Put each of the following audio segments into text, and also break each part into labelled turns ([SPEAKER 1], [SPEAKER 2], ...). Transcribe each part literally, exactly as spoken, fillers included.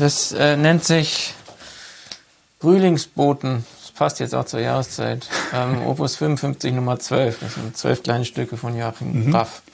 [SPEAKER 1] das äh, nennt sich Frühlingsboten. Das passt jetzt auch zur Jahreszeit. Ähm, Opus fünfundfünfzig Nummer zwölf. Das sind zwölf kleine Stücke von Joachim
[SPEAKER 2] Mhm.
[SPEAKER 1] Raff.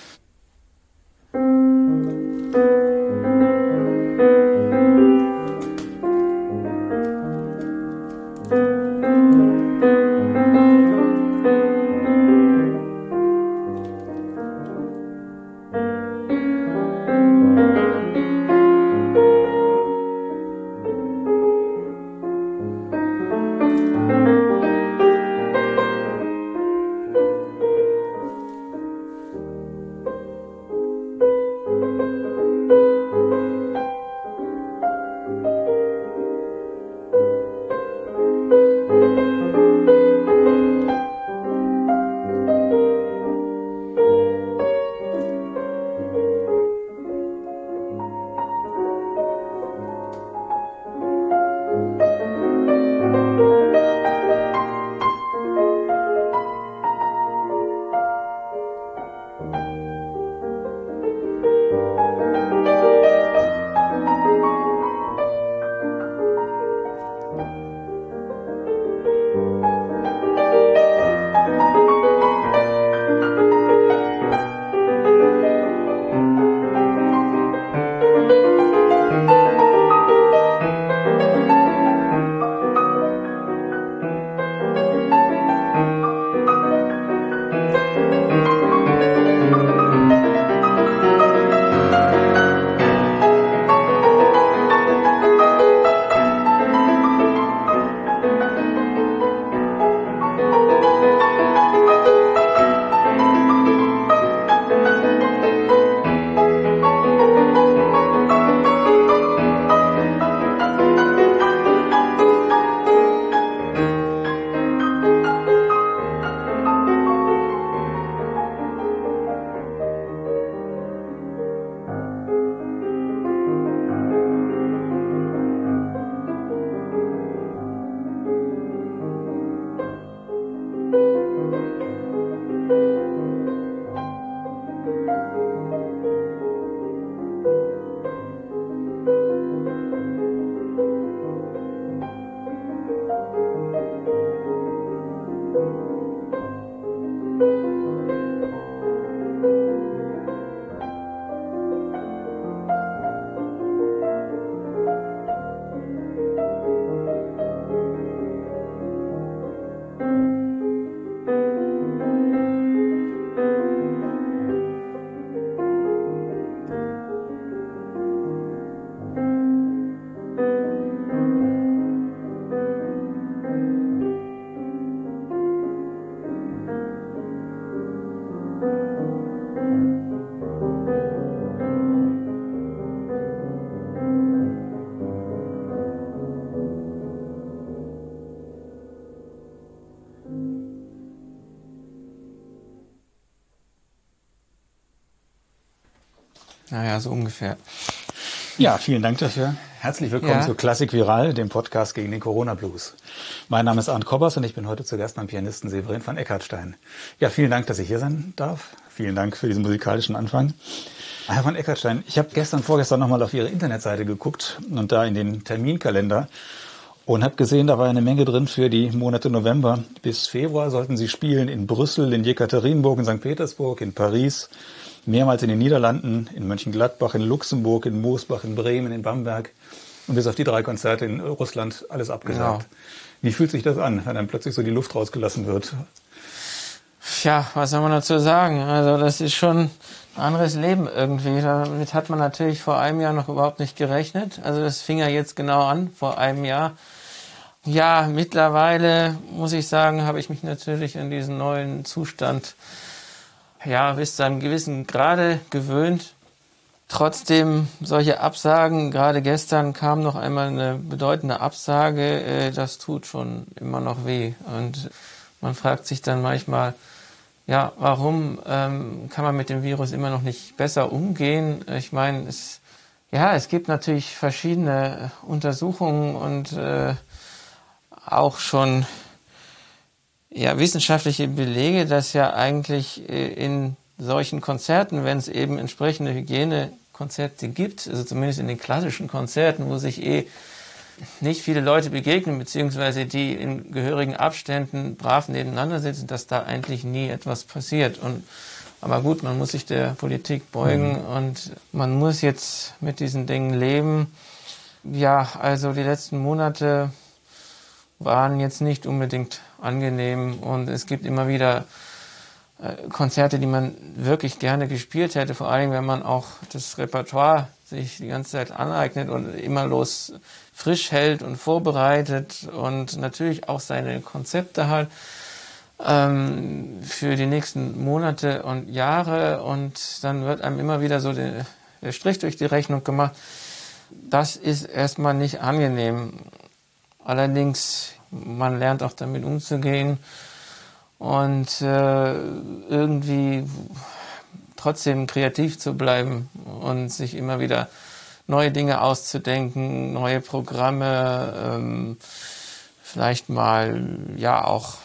[SPEAKER 1] Naja, so ungefähr.
[SPEAKER 2] Ja, vielen Dank dafür. Herzlich willkommen
[SPEAKER 1] Ja.
[SPEAKER 2] zu Klassik Viral, dem Podcast gegen den Corona-Blues. Mein Name ist Arndt Kobbers und ich bin heute zu Gast beim Pianisten Severin van Eckartstein. Ja, vielen Dank, dass ich hier sein darf. Vielen Dank für diesen musikalischen Anfang. Herr van Eckartstein, ich habe gestern, vorgestern nochmal auf Ihre Internetseite geguckt und da in den Terminkalender und habe gesehen, da war eine Menge drin für die Monate November bis Februar. Sollten Sie spielen in Brüssel, in Jekaterinburg, in Sankt Petersburg, in Paris, mehrmals in den Niederlanden, in Mönchengladbach, in Luxemburg, in Moosbach, in Bremen, in Bamberg und bis auf die drei Konzerte in Russland alles abgesagt.
[SPEAKER 1] Genau.
[SPEAKER 2] Wie fühlt sich das an, wenn dann plötzlich so die Luft rausgelassen wird?
[SPEAKER 1] Ja, was soll man dazu sagen? Also das ist schon ein anderes Leben irgendwie. Damit hat man natürlich vor einem Jahr noch überhaupt nicht gerechnet. Also das fing ja jetzt genau an, vor einem Jahr. Ja, mittlerweile, muss ich sagen, habe ich mich natürlich an diesen neuen Zustand ja bis zu einem gewissen Grade gewöhnt. Trotzdem solche Absagen, gerade gestern kam noch einmal eine bedeutende Absage, das tut schon immer noch weh. Und man fragt sich dann manchmal, ja, warum ähm, kann man mit dem Virus immer noch nicht besser umgehen? Ich meine, es, ja, es gibt natürlich verschiedene Untersuchungen und äh, auch schon ja, wissenschaftliche Belege, dass ja eigentlich äh, in solchen Konzerten, wenn es eben entsprechende Konzerte gibt, also zumindest in den klassischen Konzerten, wo sich eh nicht viele Leute begegnen, beziehungsweise die in gehörigen Abständen brav nebeneinander sitzen, dass da eigentlich nie etwas passiert. Und, aber gut, man muss sich der Politik beugen mhm. und man muss jetzt mit diesen Dingen leben. Ja, also die letzten Monate waren jetzt nicht unbedingt angenehm und es gibt immer wieder äh, Konzerte, die man wirklich gerne gespielt hätte, vor allem wenn man auch das Repertoire sich die ganze Zeit aneignet und immer los frisch hält und vorbereitet und natürlich auch seine Konzepte hat ähm, für die nächsten Monate und Jahre und dann wird einem immer wieder so der, der Strich durch die Rechnung gemacht. Das ist erstmal nicht angenehm. Allerdings, man lernt auch damit umzugehen und äh, irgendwie trotzdem kreativ zu bleiben und sich immer wieder neue Dinge auszudenken, neue Programme, ähm, vielleicht mal ja auch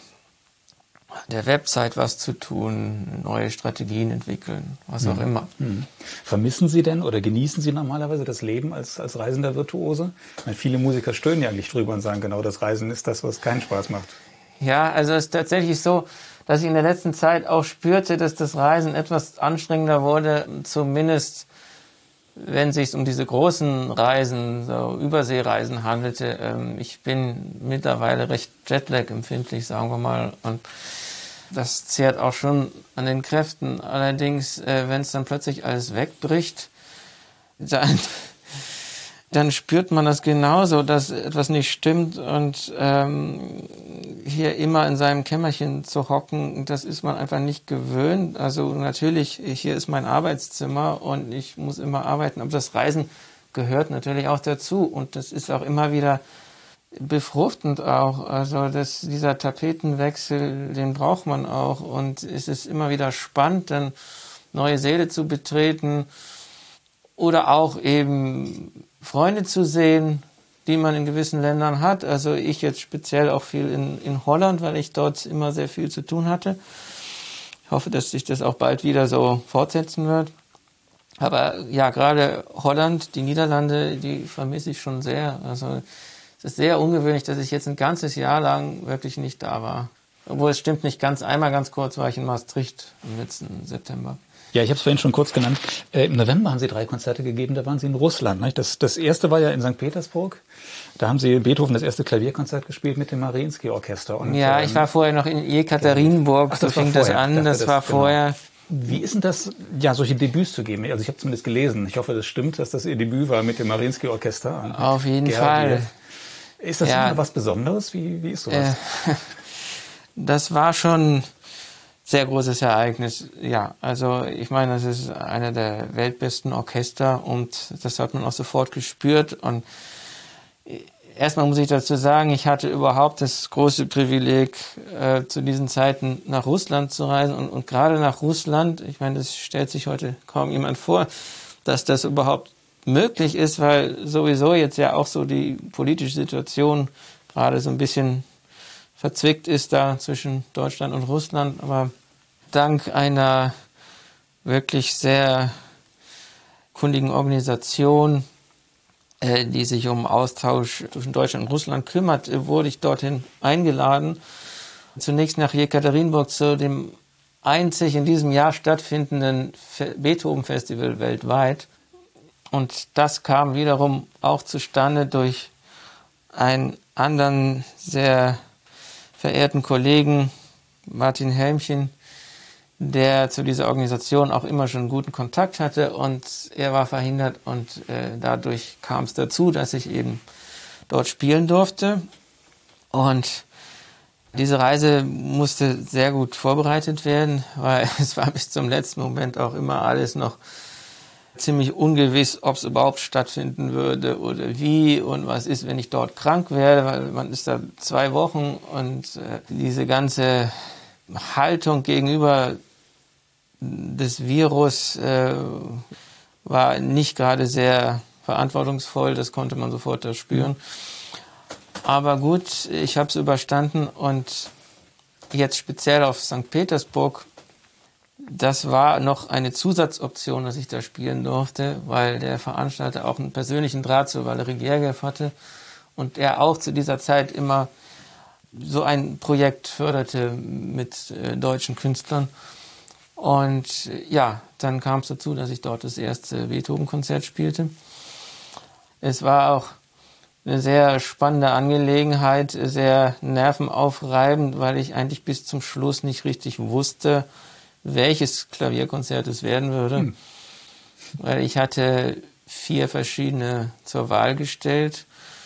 [SPEAKER 1] der Website was zu tun, neue Strategien entwickeln, was auch mhm. immer.
[SPEAKER 2] Mhm. Vermissen Sie denn oder genießen Sie normalerweise das Leben als, als reisender Virtuose? Ich meine, viele Musiker stöhnen ja eigentlich drüber und sagen, genau das Reisen ist das, was keinen Spaß macht.
[SPEAKER 1] Ja, also es ist tatsächlich so, dass ich in der letzten Zeit auch spürte, dass das Reisen etwas anstrengender wurde, zumindest wenn es sich um diese großen Reisen, so Überseereisen handelte. Ähm, ich bin mittlerweile recht Jetlag-empfindlich, sagen wir mal, und das zehrt auch schon an den Kräften. Allerdings, äh, wenn es dann plötzlich alles wegbricht, dann, dann spürt man das genauso, dass etwas nicht stimmt und ähm, hier immer in seinem Kämmerchen zu hocken, das ist man einfach nicht gewöhnt. Also natürlich, hier ist mein Arbeitszimmer und ich muss immer arbeiten, aber das Reisen gehört natürlich auch dazu und das ist auch immer wieder befruchtend auch. Also das, dieser Tapetenwechsel, den braucht man auch und es ist immer wieder spannend, dann neue Säle zu betreten oder auch eben Freunde zu sehen, die man in gewissen Ländern hat. Also ich jetzt speziell auch viel in, in Holland, weil ich dort immer sehr viel zu tun hatte. Ich hoffe, dass sich das auch bald wieder so fortsetzen wird. Aber ja, gerade Holland, die Niederlande, die vermisse ich schon sehr. Also es ist sehr ungewöhnlich, dass ich jetzt ein ganzes Jahr lang wirklich nicht da war. Obwohl es stimmt nicht ganz. Einmal ganz kurz war ich in Maastricht im letzten September.
[SPEAKER 2] Ja, ich habe es vorhin schon kurz genannt. Äh, Im November haben Sie drei Konzerte gegeben, da waren Sie in Russland. Nicht? Das, das erste war ja in Sankt Petersburg. Da haben Sie Beethoven das erste Klavierkonzert gespielt mit dem Mariinsky-Orchester. Und,
[SPEAKER 1] ja,
[SPEAKER 2] ähm,
[SPEAKER 1] ich war vorher noch in Jekaterinburg, so fing das an, dachte, das, das war genau. vorher.
[SPEAKER 2] Wie ist denn das, ja, solche Debüts zu geben? Also ich habe zumindest gelesen, ich hoffe, das stimmt, dass das Ihr Debüt war mit dem Mariinsky-Orchester.
[SPEAKER 1] Auf jeden Gerhard Fall.
[SPEAKER 2] Ist das ja immer was Besonderes? Wie, wie ist sowas?
[SPEAKER 1] Äh, das war schon sehr großes Ereignis, ja. Also ich meine, das ist einer der weltbesten Orchester und das hat man auch sofort gespürt. Und erstmal muss ich dazu sagen, ich hatte überhaupt das große Privileg, äh, zu diesen Zeiten nach Russland zu reisen. Und, und gerade nach Russland, ich meine, das stellt sich heute kaum jemand vor, dass das überhaupt möglich ist, weil sowieso jetzt ja auch so die politische Situation gerade so ein bisschen verzwickt ist da zwischen Deutschland und Russland. Aber dank einer wirklich sehr kundigen Organisation, äh, die sich um Austausch zwischen Deutschland und Russland kümmert, äh, wurde ich dorthin eingeladen. Zunächst nach Jekaterinburg zu dem einzig in diesem Jahr stattfindenden Fe- Beethoven-Festival weltweit. Und das kam wiederum auch zustande durch einen anderen sehr verehrten Kollegen, Martin Helmchen, der zu dieser Organisation auch immer schon guten Kontakt hatte und er war verhindert und äh, dadurch kam es dazu, dass ich eben dort spielen durfte. Und diese Reise musste sehr gut vorbereitet werden, weil es war bis zum letzten Moment auch immer alles noch ziemlich ungewiss, ob es überhaupt stattfinden würde oder wie und was ist, wenn ich dort krank werde, weil man ist da zwei Wochen und äh, diese ganze Haltung gegenüber des Virus äh, war nicht gerade sehr verantwortungsvoll, das konnte man sofort da spüren. Aber gut, ich habe es überstanden und jetzt speziell auf Sankt Petersburg, das war noch eine Zusatzoption, dass ich da spielen durfte, weil der Veranstalter auch einen persönlichen Draht zu Valery Gergiev hatte und er auch zu dieser Zeit immer so ein Projekt förderte mit äh, deutschen Künstlern. Und äh, ja, dann kam es dazu, dass ich dort das erste Beethoven-Konzert spielte. Es war auch eine sehr spannende Angelegenheit, sehr nervenaufreibend, weil ich eigentlich bis zum Schluss nicht richtig wusste, welches Klavierkonzert es werden würde. Hm. Weil ich hatte vier verschiedene zur Wahl gestellt.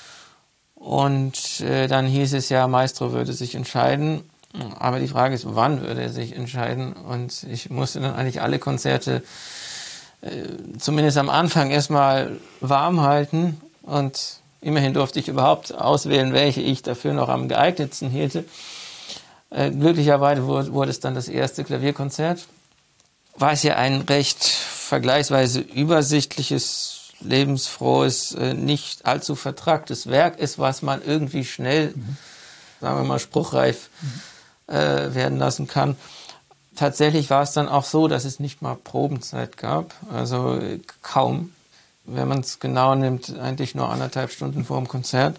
[SPEAKER 1] Und äh, dann hieß es ja, Maestro würde sich entscheiden. Aber die Frage ist, wann würde er sich entscheiden? Und ich musste dann eigentlich alle Konzerte äh, zumindest am Anfang erstmal warm halten. Und immerhin durfte ich überhaupt auswählen, welche ich dafür noch am geeignetsten hielte. Äh, glücklicherweise wurde, wurde es dann das erste Klavierkonzert. War es ja ein recht vergleichsweise übersichtliches, lebensfrohes, äh, nicht allzu vertragtes Werk ist, was man irgendwie schnell, mhm. sagen wir mal, spruchreif mhm. äh, werden lassen kann. Tatsächlich war es dann auch so, dass es nicht mal Probenzeit gab, also äh, kaum. Wenn man es genau nimmt, eigentlich nur anderthalb Stunden vor dem Konzert.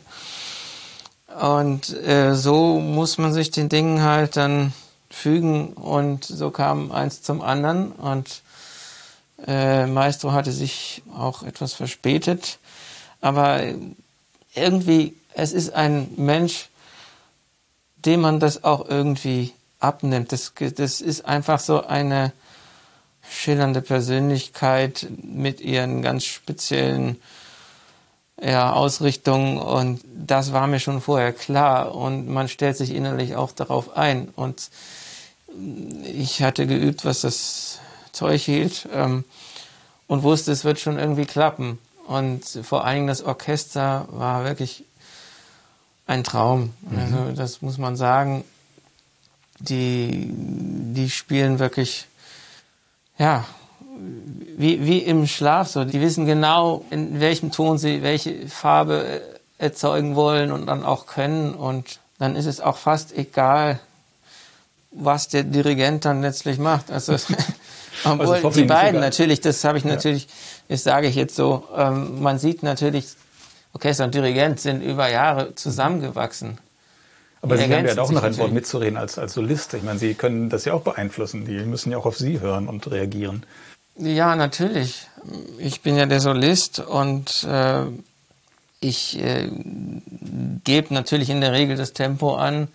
[SPEAKER 1] Und äh, so muss man sich den Dingen halt dann fügen und so kam eins zum anderen und äh, Maestro hatte sich auch etwas verspätet, aber irgendwie, es ist ein Mensch, dem man das auch irgendwie abnimmt. Das, das ist einfach so eine schillernde Persönlichkeit mit ihren ganz speziellen ja, Ausrichtungen und das war mir schon vorher klar und man stellt sich innerlich auch darauf ein und ich hatte geübt, was das Zeug hielt ähm, und wusste, es wird schon irgendwie klappen und vor allen Dingen das Orchester war wirklich ein Traum, mhm. also das muss man sagen, die, die spielen wirklich ja, wie, wie im Schlaf so. Die wissen genau, in welchem Ton sie welche Farbe erzeugen wollen und dann auch können. Und dann ist es auch fast egal, was der Dirigent dann letztlich macht. Also, obwohl also die beiden natürlich, das habe ich natürlich, ja. das sage ich jetzt so, ähm, man sieht natürlich, Orchester und Dirigent sind über Jahre zusammengewachsen.
[SPEAKER 2] Aber Sie haben ja auch noch ein Wort mitzureden als, als Solist. Ich meine, Sie können das ja auch beeinflussen. Die müssen ja auch auf Sie hören und reagieren.
[SPEAKER 1] Ja, natürlich. Ich bin ja der Solist und äh, ich äh, gebe natürlich in der Regel das Tempo an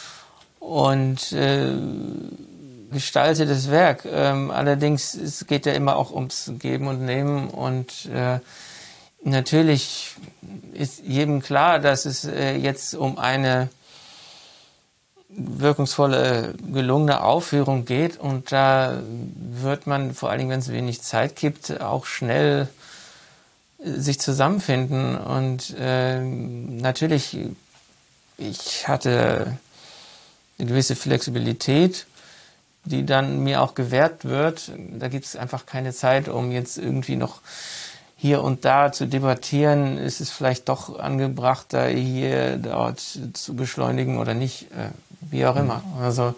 [SPEAKER 1] und äh, gestalte das Werk. Ähm, allerdings es geht ja immer auch ums Geben und Nehmen und äh, natürlich ist jedem klar, dass es äh, jetzt um eine wirkungsvolle, gelungene Aufführung geht und da wird man, vor allen Dingen, wenn es wenig Zeit gibt, auch schnell sich zusammenfinden und äh, natürlich, ich hatte eine gewisse Flexibilität, die dann mir auch gewährt wird. Da gibt es einfach keine Zeit, um jetzt irgendwie noch hier und da zu debattieren, ist es vielleicht doch angebrachter, hier, dort zu beschleunigen oder nicht, äh, wie auch immer. Also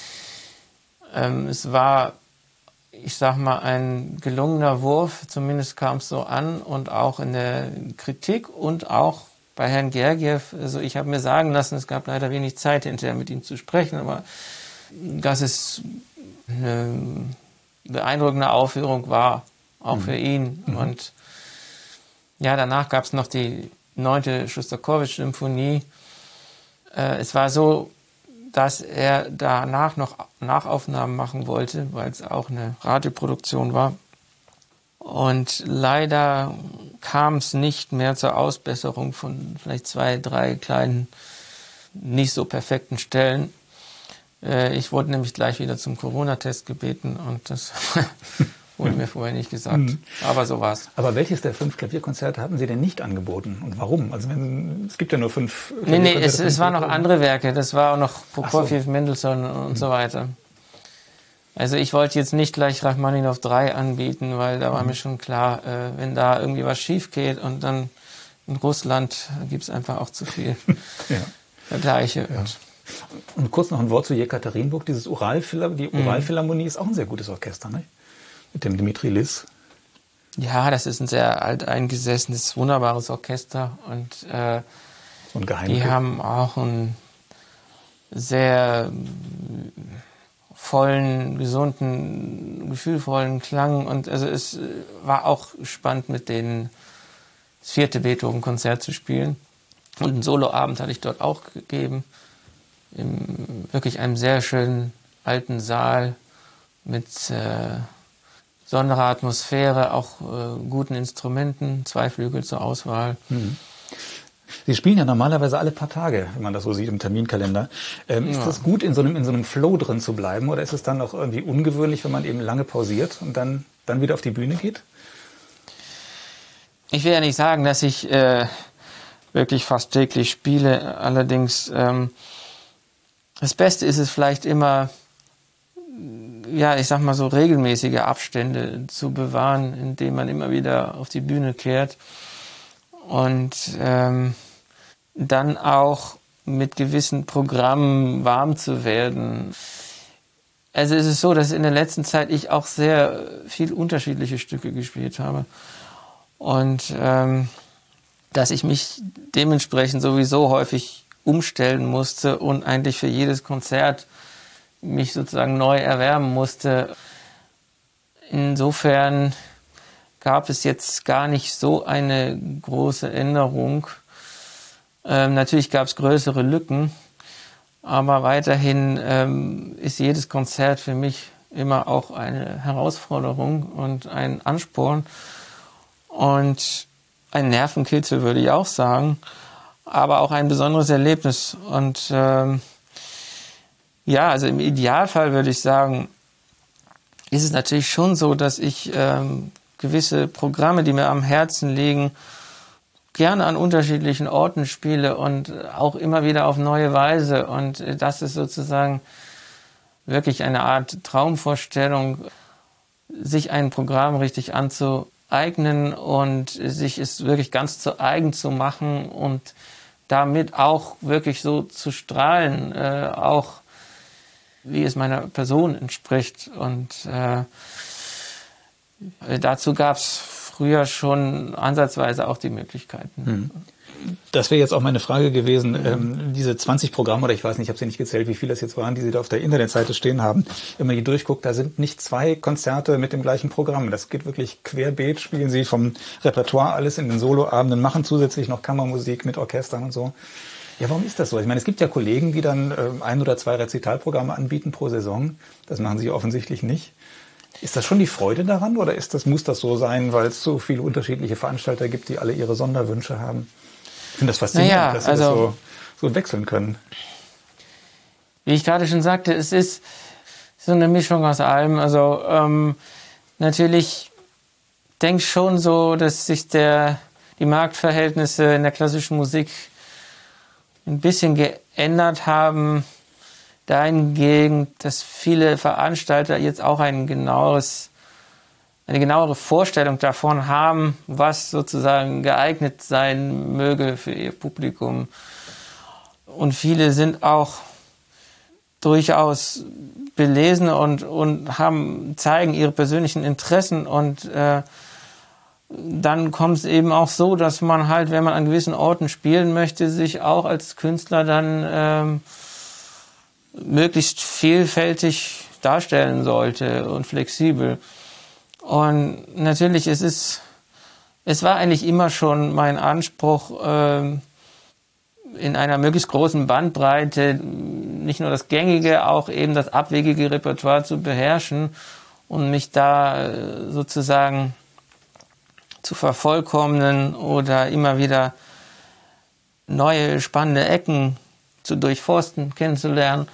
[SPEAKER 1] ähm, es war, ich sag mal, ein gelungener Wurf, zumindest kam es so an und auch in der Kritik und auch bei Herrn Gergiev, also ich habe mir sagen lassen, es gab leider wenig Zeit hinterher mit ihm zu sprechen, aber dass es eine beeindruckende Aufführung war, auch mhm. für ihn mhm. und ja, danach gab es noch die neunte Schostakowitsch-Symphonie. Äh, es war so, dass er danach noch Nachaufnahmen machen wollte, weil es auch eine Radioproduktion war. Und leider kam es nicht mehr zur Ausbesserung von vielleicht zwei, drei kleinen, nicht so perfekten Stellen. Äh, ich wurde nämlich gleich wieder zum Corona-Test gebeten und das wurde mir vorher nicht gesagt. Mhm. Aber so war's.
[SPEAKER 2] Aber welches der fünf Klavierkonzerte hatten Sie denn nicht angeboten? Und warum? Also wenn, es gibt ja nur fünf
[SPEAKER 1] Nee, nee, es, es waren noch andere Werke. Das war auch noch Prokofjew, so. Mendelssohn und mhm. so weiter. Also ich wollte jetzt nicht gleich Rachmaninow drei anbieten, weil da war mhm. mir schon klar, äh, wenn da irgendwie was schief geht und dann in Russland gibt es einfach auch zu viel ja. Vergleiche.
[SPEAKER 2] Ja. Und kurz noch ein Wort zu Jekaterinburg. Dieses Uralphila- die Uralphilharmonie ist auch ein sehr gutes Orchester, ne? Mit dem Dmitri Liss.
[SPEAKER 1] Ja, das ist ein sehr alteingesessenes, wunderbares Orchester. Und äh,
[SPEAKER 2] so ein
[SPEAKER 1] die haben auch einen sehr vollen, gesunden, gefühlvollen Klang. Und also es war auch spannend, mit denen das vierte Beethoven-Konzert zu spielen. Und einen Soloabend hatte ich dort auch gegeben. In wirklich einem sehr schönen alten Saal mit äh, besonderer Atmosphäre, auch äh, guten Instrumenten, zwei Flügel zur Auswahl.
[SPEAKER 2] Mhm. Sie spielen ja normalerweise alle paar Tage, wenn man das so sieht im Terminkalender. Ähm, ist
[SPEAKER 1] Ja.
[SPEAKER 2] das gut, in so einem in so einem Flow drin zu bleiben, oder ist es dann auch irgendwie ungewöhnlich, wenn man eben lange pausiert und dann dann wieder auf die Bühne geht?
[SPEAKER 1] Ich will ja nicht sagen, dass ich äh, wirklich fast täglich spiele. Allerdings ähm, das Beste ist es vielleicht immer, ja, ich sag mal so regelmäßige Abstände zu bewahren, indem man immer wieder auf die Bühne kehrt und ähm, dann auch mit gewissen Programmen warm zu werden. Also es ist so, dass in der letzten Zeit ich auch sehr viel unterschiedliche Stücke gespielt habe und ähm, dass ich mich dementsprechend sowieso häufig umstellen musste und eigentlich für jedes Konzert mich sozusagen neu erwärmen musste. Insofern gab es jetzt gar nicht so eine große Änderung. Ähm, natürlich gab es größere Lücken, aber weiterhin ähm, ist jedes Konzert für mich immer auch eine Herausforderung und ein Ansporn und ein Nervenkitzel, würde ich auch sagen, aber auch ein besonderes Erlebnis. Und ähm, ja, also im Idealfall würde ich sagen, ist es natürlich schon so, dass ich ähm, gewisse Programme, die mir am Herzen liegen, gerne an unterschiedlichen Orten spiele und auch immer wieder auf neue Weise. Und das ist sozusagen wirklich eine Art Traumvorstellung, sich ein Programm richtig anzueignen und sich es wirklich ganz zu eigen zu machen und damit auch wirklich so zu strahlen, äh, auch wie es meiner Person entspricht. Und äh, dazu gab es früher schon ansatzweise auch die Möglichkeiten.
[SPEAKER 2] Hm. Das wäre jetzt auch meine Frage gewesen, mhm. ähm, diese zwanzig Programme, oder ich weiß nicht, ich habe sie nicht gezählt, wie viele das jetzt waren, die Sie da auf der Internetseite stehen haben. Wenn man die durchguckt, da sind nicht zwei Konzerte mit dem gleichen Programm. Das geht wirklich querbeet, spielen Sie vom Repertoire alles in den Soloabenden, machen zusätzlich noch Kammermusik mit Orchestern und so. Ja, warum ist das so? Ich meine, es gibt ja Kollegen, die dann äh, ein oder zwei Rezitalprogramme anbieten pro Saison. Das machen Sie offensichtlich nicht. Ist das schon die Freude daran oder ist das, muss das so sein, weil es so viele unterschiedliche Veranstalter gibt, die alle ihre Sonderwünsche haben? Ich finde das faszinierend, naja, dass Sie also, das so, so wechseln können.
[SPEAKER 1] Wie ich gerade schon sagte, es ist so eine Mischung aus allem. Also ähm, natürlich denke ich schon so, dass sich der, die Marktverhältnisse in der klassischen Musik ein bisschen geändert haben, dahingehend, dass viele Veranstalter jetzt auch ein genaueres, eine genauere Vorstellung davon haben, was sozusagen geeignet sein möge für ihr Publikum. Und viele sind auch durchaus belesen und, und haben, zeigen ihre persönlichen Interessen und äh, dann kommt es eben auch so, dass man halt, wenn man an gewissen Orten spielen möchte, sich auch als Künstler dann ähm, möglichst vielfältig darstellen sollte und flexibel. Und natürlich, es ist, es war eigentlich immer schon mein Anspruch, ähm, in einer möglichst großen Bandbreite nicht nur das gängige, auch eben das abwegige Repertoire zu beherrschen und mich da äh, sozusagen zu vervollkommnen oder immer wieder neue spannende Ecken zu durchforsten, kennenzulernen.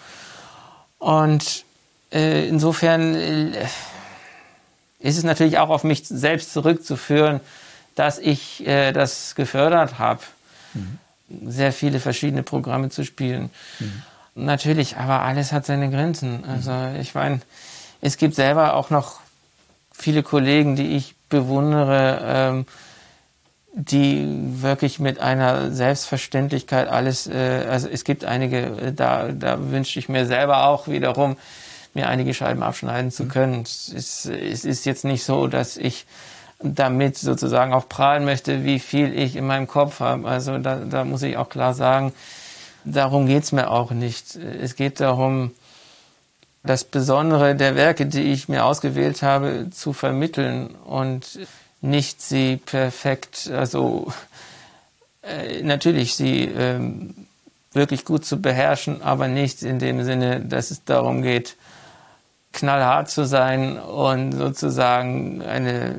[SPEAKER 1] Und äh, insofern äh, ist es natürlich auch auf mich selbst zurückzuführen, dass ich äh, das gefördert habe, mhm. sehr viele verschiedene Programme zu spielen. Mhm. Natürlich, aber alles hat seine Grenzen. Also ich meine, es gibt selber auch noch viele Kollegen, die ich bewundere, ähm, die wirklich mit einer Selbstverständlichkeit alles, äh, also es gibt einige, da, da wünsche ich mir selber auch wiederum, mir einige Scheiben abschneiden zu können. Es ist, es ist jetzt nicht so, dass ich damit sozusagen auch prahlen möchte, wie viel ich in meinem Kopf habe. Also da, da muss ich auch klar sagen, darum geht's mir auch nicht. Es geht darum, das Besondere der Werke, die ich mir ausgewählt habe, zu vermitteln und nicht sie perfekt, also äh, natürlich sie ähm, wirklich gut zu beherrschen, aber nicht in dem Sinne, dass es darum geht, knallhart zu sein und sozusagen eine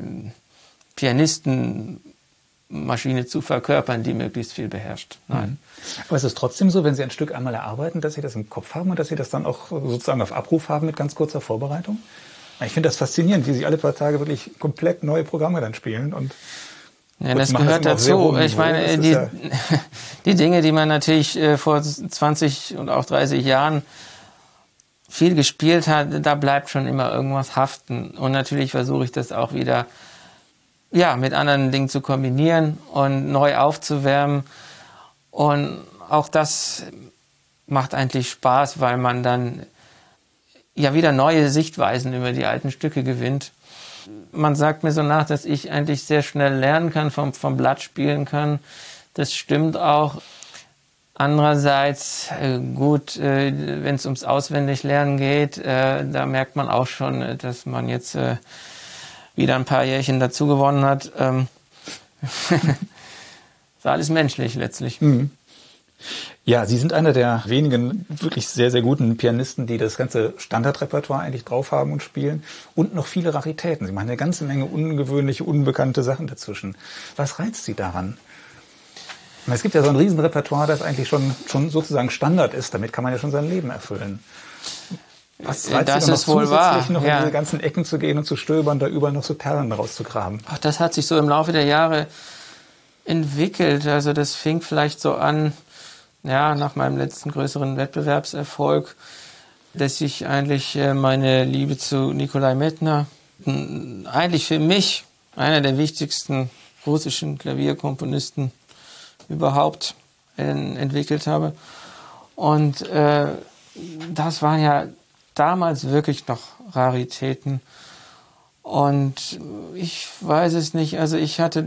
[SPEAKER 1] Pianistenmaschine zu verkörpern, die möglichst viel beherrscht. Nein.
[SPEAKER 2] Aber es ist trotzdem so, wenn Sie ein Stück einmal erarbeiten, dass Sie das im Kopf haben und dass Sie das dann auch sozusagen auf Abruf haben mit ganz kurzer Vorbereitung? Ich finde das faszinierend, wie Sie alle paar Tage wirklich komplett neue Programme dann spielen. Und
[SPEAKER 1] ja, das gehört dazu. Ich meine, die, ja die Dinge, die man natürlich äh, vor zwanzig und auch dreißig Jahren viel gespielt hat, da bleibt schon immer irgendwas haften. Und natürlich versuche ich das auch wieder ja, mit anderen Dingen zu kombinieren und neu aufzuwärmen. Und auch das macht eigentlich Spaß, weil man dann ja wieder neue Sichtweisen über die alten Stücke gewinnt. Man sagt mir so nach, dass ich eigentlich sehr schnell lernen kann, vom, vom Blatt spielen kann. Das stimmt auch. Andererseits, äh, gut, äh, wenn es ums Auswendiglernen geht, äh, da merkt man auch schon, äh, dass man jetzt äh, wieder ein paar Jährchen dazu gewonnen hat. Ähm ist alles menschlich letztlich.
[SPEAKER 2] Mhm. Ja, Sie sind einer der wenigen wirklich sehr, sehr guten Pianisten, die das ganze Standardrepertoire eigentlich drauf haben und spielen und noch viele Raritäten. Sie machen eine ganze Menge ungewöhnliche, unbekannte Sachen dazwischen. Was reizt Sie daran? Es gibt ja so ein Riesenrepertoire, das eigentlich schon, schon sozusagen Standard ist. Damit kann man ja schon sein Leben erfüllen. Was reizt
[SPEAKER 1] das
[SPEAKER 2] Sie
[SPEAKER 1] ist wohl wahr.
[SPEAKER 2] noch
[SPEAKER 1] ja.
[SPEAKER 2] in diese ganzen Ecken zu gehen und zu stöbern, da überall noch so Perlen rauszugraben?
[SPEAKER 1] Ach, das hat sich so im Laufe der Jahre entwickelt. Also das fing vielleicht so an, ja, nach meinem letzten größeren Wettbewerbserfolg, dass ich eigentlich meine Liebe zu Nikolai Medtner, eigentlich für mich einer der wichtigsten russischen Klavierkomponisten überhaupt entwickelt habe. Und äh, das waren ja damals wirklich noch Raritäten. Und ich weiß es nicht, also ich hatte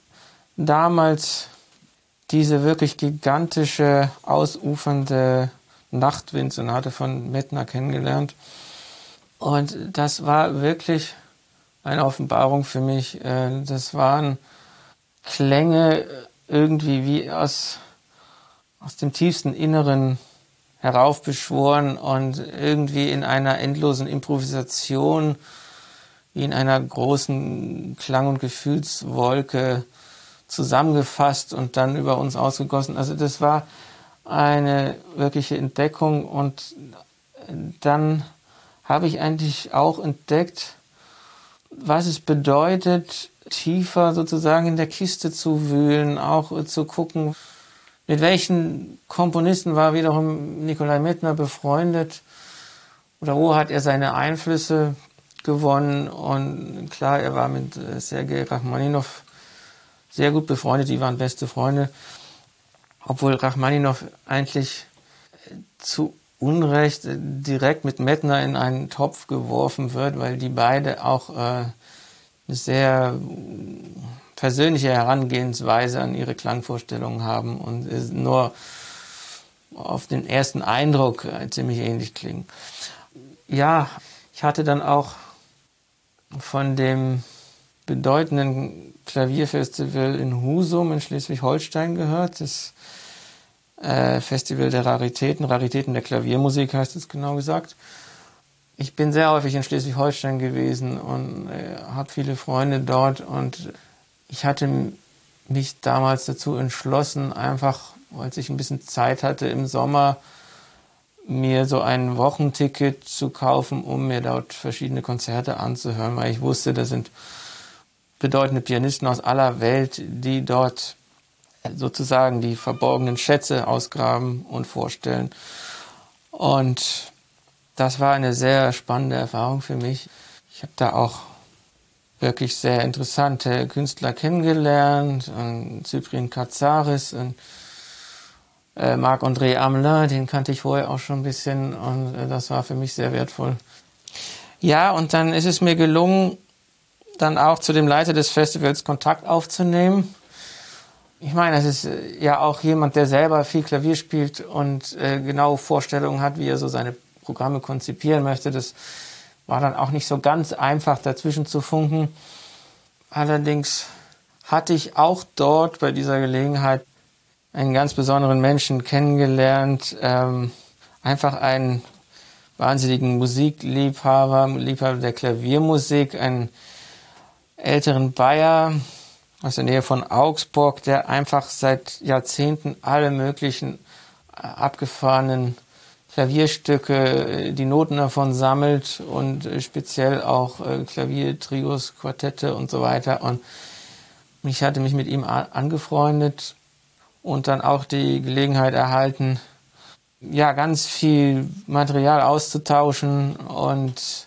[SPEAKER 1] damals diese wirklich gigantische, ausufernde Nachtwindsonate von Medtner kennengelernt. Und das war wirklich eine Offenbarung für mich. Das waren Klänge irgendwie wie aus, aus dem tiefsten Inneren heraufbeschworen und irgendwie in einer endlosen Improvisation, wie in einer großen Klang- und Gefühlswolke zusammengefasst und dann über uns ausgegossen. Also das war eine wirkliche Entdeckung und dann habe ich eigentlich auch entdeckt, was es bedeutet, tiefer sozusagen in der Kiste zu wühlen, auch zu gucken, mit welchen Komponisten war wiederum Nikolai Medtner befreundet oder wo hat er seine Einflüsse gewonnen. Und klar, er war mit Sergei Rachmaninow sehr gut befreundet, die waren beste Freunde, obwohl Rachmaninow eigentlich zu Unrecht direkt mit Medtner in einen Topf geworfen wird, weil die beide auch äh, eine sehr persönliche Herangehensweise an ihre Klangvorstellungen haben und äh, nur auf den ersten Eindruck äh, ziemlich ähnlich klingen. Ja, ich hatte dann auch von dem bedeutenden Klavierfestival in Husum in Schleswig-Holstein gehört, das äh, Festival der Raritäten, Raritäten der Klaviermusik heißt es genau gesagt. Ich bin sehr häufig in Schleswig-Holstein gewesen und äh, habe viele Freunde dort und ich hatte mich damals dazu entschlossen, einfach, als ich ein bisschen Zeit hatte im Sommer, mir so ein Wochenticket zu kaufen, um mir dort verschiedene Konzerte anzuhören, weil ich wusste, da sind bedeutende Pianisten aus aller Welt, die dort sozusagen die verborgenen Schätze ausgraben und vorstellen. Und das war eine sehr spannende Erfahrung für mich. Ich habe da auch wirklich sehr interessante Künstler kennengelernt, und Cyprien Katsaris und äh, Marc-André Amelin, den kannte ich vorher auch schon ein bisschen, und äh, das war für mich sehr wertvoll. Ja, und dann ist es mir gelungen, dann auch zu dem Leiter des Festivals Kontakt aufzunehmen. Ich meine, das ist ja auch jemand, der selber viel Klavier spielt und äh, genau Vorstellungen hat, wie er so seine Programme konzipieren möchte. Das war dann auch nicht so ganz einfach, dazwischen zu funken. Allerdings hatte ich auch dort bei dieser Gelegenheit einen ganz besonderen Menschen kennengelernt. Ähm, einfach einen wahnsinnigen Musikliebhaber, Liebhaber der Klaviermusik, einen älteren Bayer aus der Nähe von Augsburg, der einfach seit Jahrzehnten alle möglichen abgefahrenen Klavierstücke, die Noten davon sammelt und speziell auch Klaviertrios, Quartette und so weiter. Und ich hatte mich mit ihm angefreundet und dann auch die Gelegenheit erhalten, ja, ganz viel Material auszutauschen und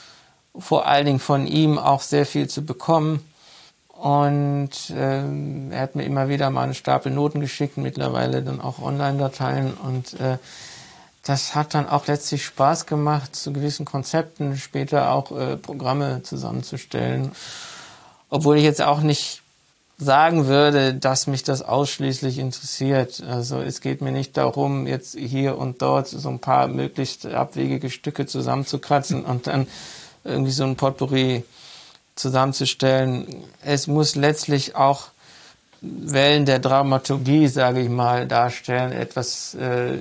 [SPEAKER 1] vor allen Dingen von ihm auch sehr viel zu bekommen. Und ähm, er hat mir immer wieder mal einen Stapel Noten geschickt, mittlerweile dann auch Online-Dateien. Und äh, das hat dann auch letztlich Spaß gemacht, zu gewissen Konzepten später auch äh, Programme zusammenzustellen. Obwohl ich jetzt auch nicht sagen würde, dass mich das ausschließlich interessiert. Also es geht mir nicht darum, jetzt hier und dort so ein paar möglichst abwegige Stücke zusammenzukratzen und dann irgendwie so ein Potpourri zusammenzustellen. Es muss letztlich auch Wellen der Dramaturgie, sage ich mal, darstellen, etwas äh,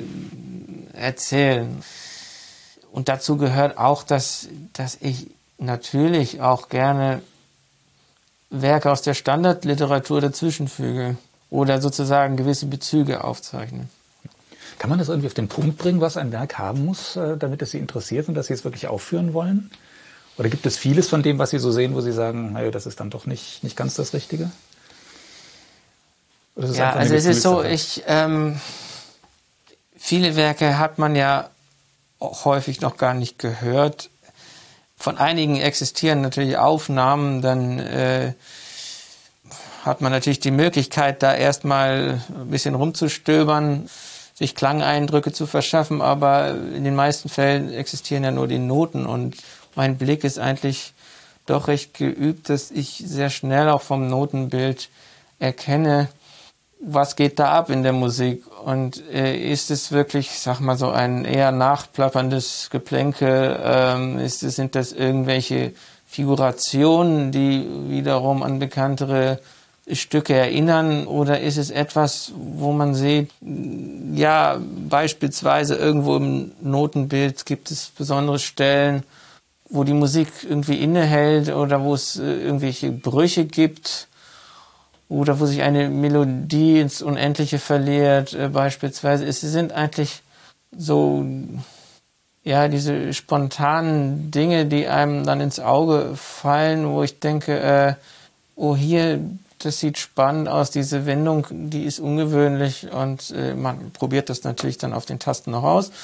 [SPEAKER 1] erzählen. Und dazu gehört auch, dass, dass ich natürlich auch gerne Werke aus der Standardliteratur dazwischenfüge oder sozusagen gewisse Bezüge aufzeichne.
[SPEAKER 2] Kann man das irgendwie auf den Punkt bringen, was ein Werk haben muss, damit es Sie interessiert und dass Sie es wirklich aufführen wollen? Oder gibt es vieles von dem, was Sie so sehen, wo Sie sagen, naja, das ist dann doch nicht, nicht ganz das Richtige? Oder ist es
[SPEAKER 1] ja, also es ist so, ich ähm, viele Werke hat man ja auch häufig noch gar nicht gehört. Von einigen existieren natürlich Aufnahmen, dann äh, hat man natürlich die Möglichkeit, da erstmal ein bisschen rumzustöbern, sich Klangeindrücke zu verschaffen, aber in den meisten Fällen existieren ja nur die Noten und mein Blick ist eigentlich doch recht geübt, dass ich sehr schnell auch vom Notenbild erkenne, was geht da ab in der Musik und äh, ist es wirklich, ich sag mal so, ein eher nachplapperndes Geplänkel, ähm, ist es, sind das irgendwelche Figurationen, die wiederum an bekanntere Stücke erinnern oder ist es etwas, wo man sieht, ja, beispielsweise irgendwo im Notenbild gibt es besondere Stellen, wo die Musik irgendwie innehält oder wo es äh, irgendwelche Brüche gibt, oder wo sich eine Melodie ins Unendliche verliert, äh, beispielsweise. Es sind eigentlich so, ja, diese spontanen Dinge, die einem dann ins Auge fallen, wo ich denke, äh, oh, hier, das sieht spannend aus, diese Wendung, die ist ungewöhnlich und äh, man probiert das natürlich dann auf den Tasten noch aus.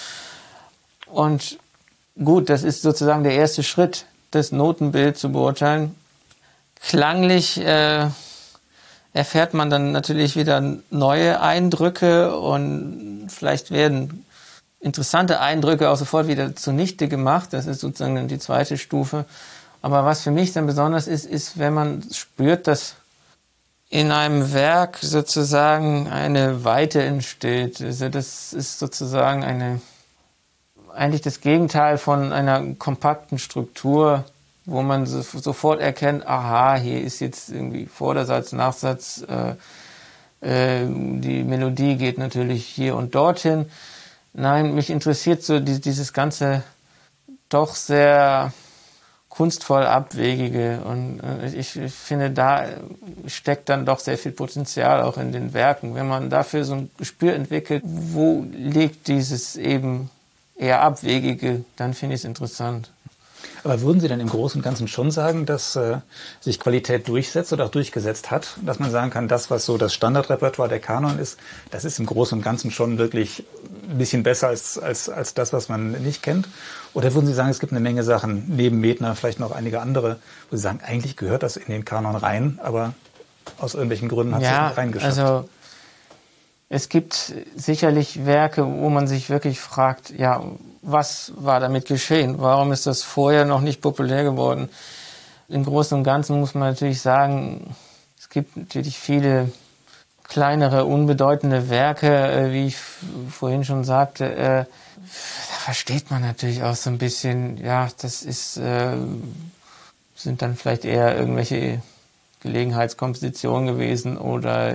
[SPEAKER 1] Und gut, das ist sozusagen der erste Schritt, das Notenbild zu beurteilen. Klanglich, äh, erfährt man dann natürlich wieder neue Eindrücke und vielleicht werden interessante Eindrücke auch sofort wieder zunichte gemacht. Das ist sozusagen die zweite Stufe. Aber was für mich dann besonders ist, ist, wenn man spürt, dass in einem Werk sozusagen eine Weite entsteht. Also das ist sozusagen eine, eigentlich das Gegenteil von einer kompakten Struktur, wo man so, sofort erkennt, aha, hier ist jetzt irgendwie Vordersatz, Nachsatz, äh, äh, die Melodie geht natürlich hier und dorthin. Nein, mich interessiert so die, dieses ganze doch sehr kunstvoll Abwegige und äh, ich, ich finde, da steckt dann doch sehr viel Potenzial auch in den Werken. Wenn man dafür so ein Gespür entwickelt, wo liegt dieses eben eher Abwegige, dann finde ich es interessant.
[SPEAKER 2] Aber würden Sie denn im Großen und Ganzen schon sagen, dass äh, sich Qualität durchsetzt oder auch durchgesetzt hat? Dass man sagen kann, das, was so das Standardrepertoire der Kanon ist, das ist im Großen und Ganzen schon wirklich ein bisschen besser als, als, als das, was man nicht kennt? Oder würden Sie sagen, es gibt eine Menge Sachen, neben Medtner vielleicht noch einige andere, wo Sie sagen, eigentlich gehört das in den Kanon rein, aber aus irgendwelchen Gründen hat es
[SPEAKER 1] ja,
[SPEAKER 2] nicht reingeschafft?
[SPEAKER 1] Also es gibt sicherlich Werke, wo man sich wirklich fragt, ja, was war damit geschehen? Warum ist das vorher noch nicht populär geworden? Im Großen und Ganzen muss man natürlich sagen, es gibt natürlich viele kleinere, unbedeutende Werke, wie ich vorhin schon sagte. Da versteht man natürlich auch so ein bisschen, ja, das ist, sind dann vielleicht eher irgendwelche Gelegenheitskompositionen gewesen oder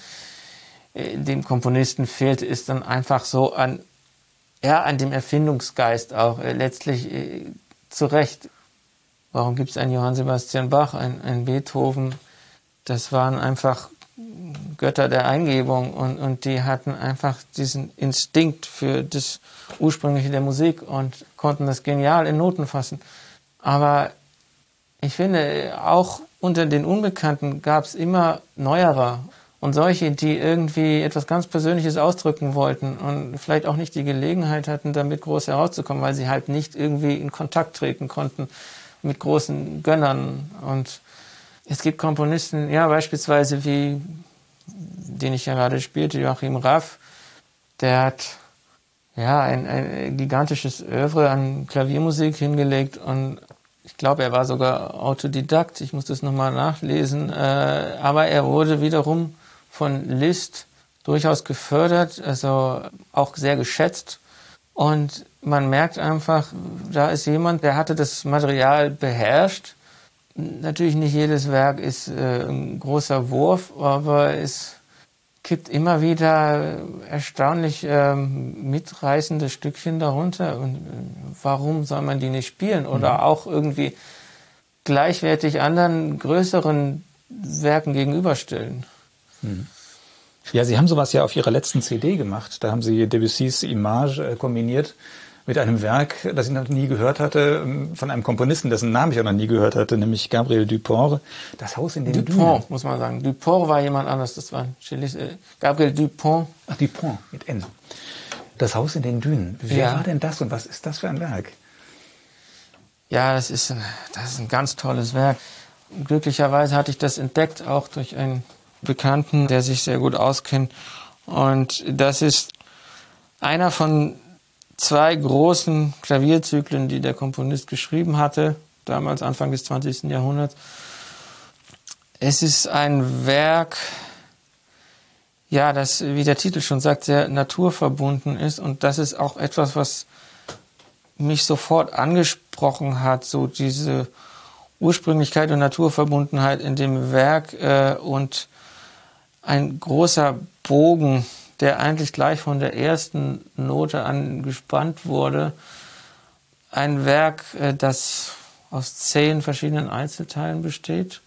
[SPEAKER 1] dem Komponisten fehlt es dann einfach so an, ja, an dem Erfindungsgeist auch letztlich äh, zu Recht. Warum gibt es einen Johann Sebastian Bach, einen, einen Beethoven? Das waren einfach Götter der Eingebung und, und die hatten einfach diesen Instinkt für das Ursprüngliche der Musik und konnten das genial in Noten fassen. Aber ich finde, auch unter den Unbekannten gab es immer neuere und solche, die irgendwie etwas ganz Persönliches ausdrücken wollten und vielleicht auch nicht die Gelegenheit hatten, damit groß herauszukommen, weil sie halt nicht irgendwie in Kontakt treten konnten mit großen Gönnern. Und es gibt Komponisten, ja, beispielsweise wie, den ich ja gerade spielte, Joachim Raff, der hat ja ein, ein gigantisches Œuvre an Klaviermusik hingelegt und ich glaube, er war sogar Autodidakt, ich muss das nochmal nachlesen, äh, aber er wurde wiederum von Liszt durchaus gefördert, also auch sehr geschätzt. Und man merkt einfach, da ist jemand, der hatte das Material beherrscht. Natürlich nicht jedes Werk ist äh, ein großer Wurf, aber es gibt immer wieder erstaunlich äh, mitreißende Stückchen darunter. Und äh, warum soll man die nicht spielen? Oder mhm. auch irgendwie gleichwertig anderen, größeren Werken gegenüberstellen.
[SPEAKER 2] Ja, Sie haben sowas ja auf Ihrer letzten C D gemacht. Da haben Sie Debussys Image äh, kombiniert mit einem Werk, das ich noch nie gehört hatte, von einem Komponisten, dessen Namen ich auch noch nie gehört hatte, nämlich Gabriel Dupont. Das Haus in den
[SPEAKER 1] Dupont,
[SPEAKER 2] Dünen.
[SPEAKER 1] Dupont, muss man sagen. Dupont war jemand anders. Das war Chilis, äh, Gabriel Dupont.
[SPEAKER 2] Ach, Dupont mit N. Das Haus in den Dünen. Wer
[SPEAKER 1] ja.
[SPEAKER 2] war denn das und was ist das für ein Werk?
[SPEAKER 1] Ja, das ist, das ist ein ganz tolles Werk. Glücklicherweise hatte ich das entdeckt, auch durch einen Bekannten, der sich sehr gut auskennt. Und das ist einer von zwei großen Klavierzyklen, die der Komponist geschrieben hatte, damals Anfang des zwanzigsten Jahrhunderts. Es ist ein Werk, ja, das, wie der Titel schon sagt, sehr naturverbunden ist. Und das ist auch etwas, was mich sofort angesprochen hat, so diese Ursprünglichkeit und Naturverbundenheit in dem Werk äh, und ein großer Bogen, der eigentlich gleich von der ersten Note an gespannt wurde. Ein Werk, äh, das aus zehn verschiedenen Einzelteilen besteht,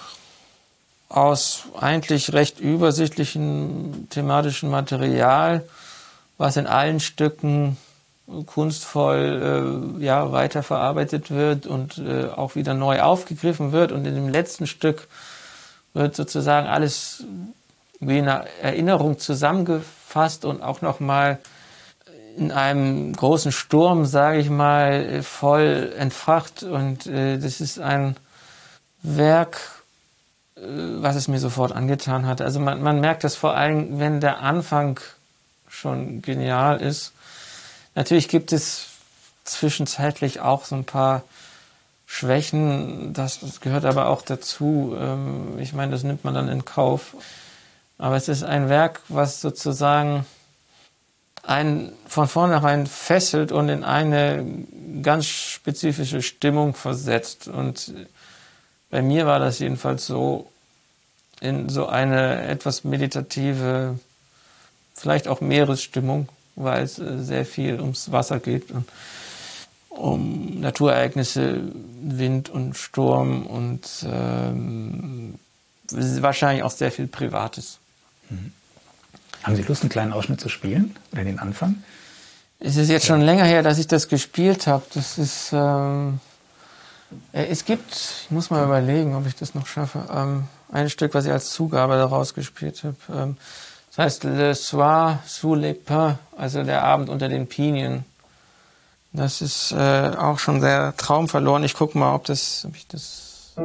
[SPEAKER 1] aus eigentlich recht übersichtlichem thematischen Material, was in allen Stücken kunstvoll äh, ja, weiterverarbeitet wird und äh, auch wieder neu aufgegriffen wird. Und in dem letzten Stück wird sozusagen alles wie eine Erinnerung zusammengefasst und auch nochmal in einem großen Sturm, sage ich mal, voll entfacht. Und äh, das ist ein Werk, äh, was es mir sofort angetan hat. Also man, man merkt das vor allem, wenn der Anfang schon genial ist. Natürlich gibt es zwischenzeitlich auch so ein paar Schwächen, das gehört aber auch dazu. Ich meine, das nimmt man dann in Kauf. Aber es ist ein Werk, was sozusagen einen von vornherein fesselt und in eine ganz spezifische Stimmung versetzt. Und bei mir war das jedenfalls so, in so eine etwas meditative, vielleicht auch Meeresstimmung, weil es sehr viel ums Wasser geht und um Naturereignisse, Wind und Sturm und ähm, wahrscheinlich auch sehr viel Privates.
[SPEAKER 2] Mhm. Haben Sie Lust, einen kleinen Ausschnitt zu spielen oder den Anfang?
[SPEAKER 1] Es ist jetzt schon länger her, dass ich das gespielt habe. Das ist, ähm, es gibt, ich muss mal überlegen, ob ich das noch schaffe, ähm, ein Stück, was ich als Zugabe daraus gespielt habe. Ähm, Das heißt Le Soir sous les Pins, also der Abend unter den Pinien. Das ist äh, auch schon sehr traumverloren. Ich gucke mal, ob das, ob ich das...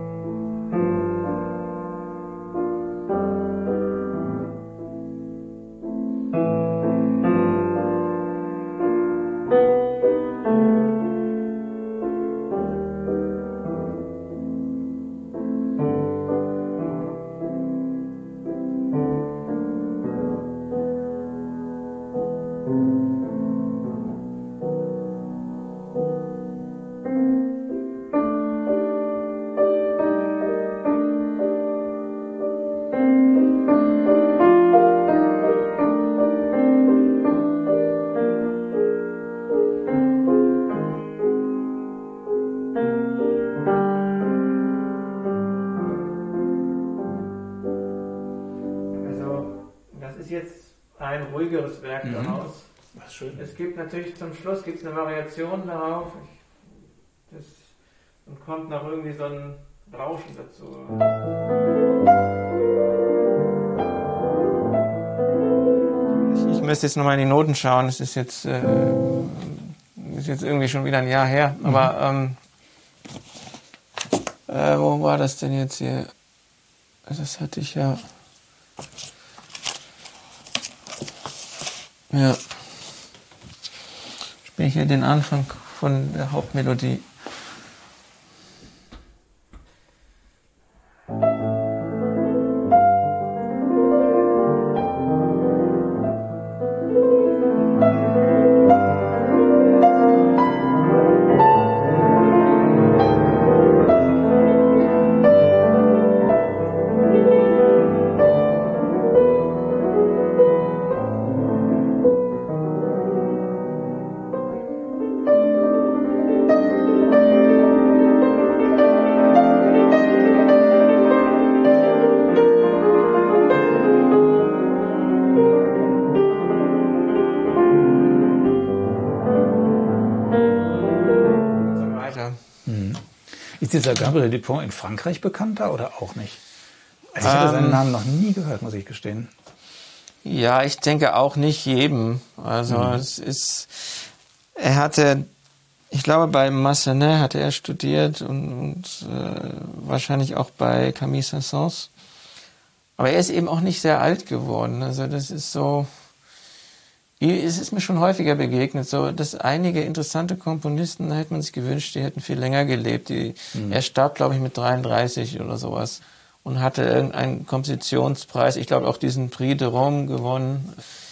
[SPEAKER 1] Ein ruhigeres Werk mhm. daraus.
[SPEAKER 2] Das ist schön.
[SPEAKER 1] Es gibt natürlich zum Schluss gibt's eine Variation darauf. Ich, das, und kommt noch irgendwie so ein Rauschen dazu. Ich, ich müsste jetzt nochmal in die Noten schauen. Es ist jetzt, äh, ist jetzt irgendwie schon wieder ein Jahr her. Mhm. Aber ähm, äh, wo war das denn jetzt hier? Das hatte ich ja. Ja. Spiele ich hier den Anfang von der Hauptmelodie.
[SPEAKER 2] Ist dieser Gabriel Dupont in Frankreich bekannter oder auch nicht? Also ich habe ähm, seinen Namen noch nie gehört, muss ich gestehen.
[SPEAKER 1] Ja, ich denke auch nicht jedem. Also mhm. es ist, er hatte, ich glaube bei Massenet hatte er studiert und, und äh, wahrscheinlich auch bei Camille Saint-Saëns. Aber er ist eben auch nicht sehr alt geworden. Also das ist so, es ist mir schon häufiger begegnet, so dass einige interessante Komponisten, da hätte man sich gewünscht, die hätten viel länger gelebt. Die, mhm. Er starb, glaube ich, mit dreiunddreißig oder sowas und hatte irgendeinen Kompositionspreis, ich glaube auch diesen Prix de Rome gewonnen.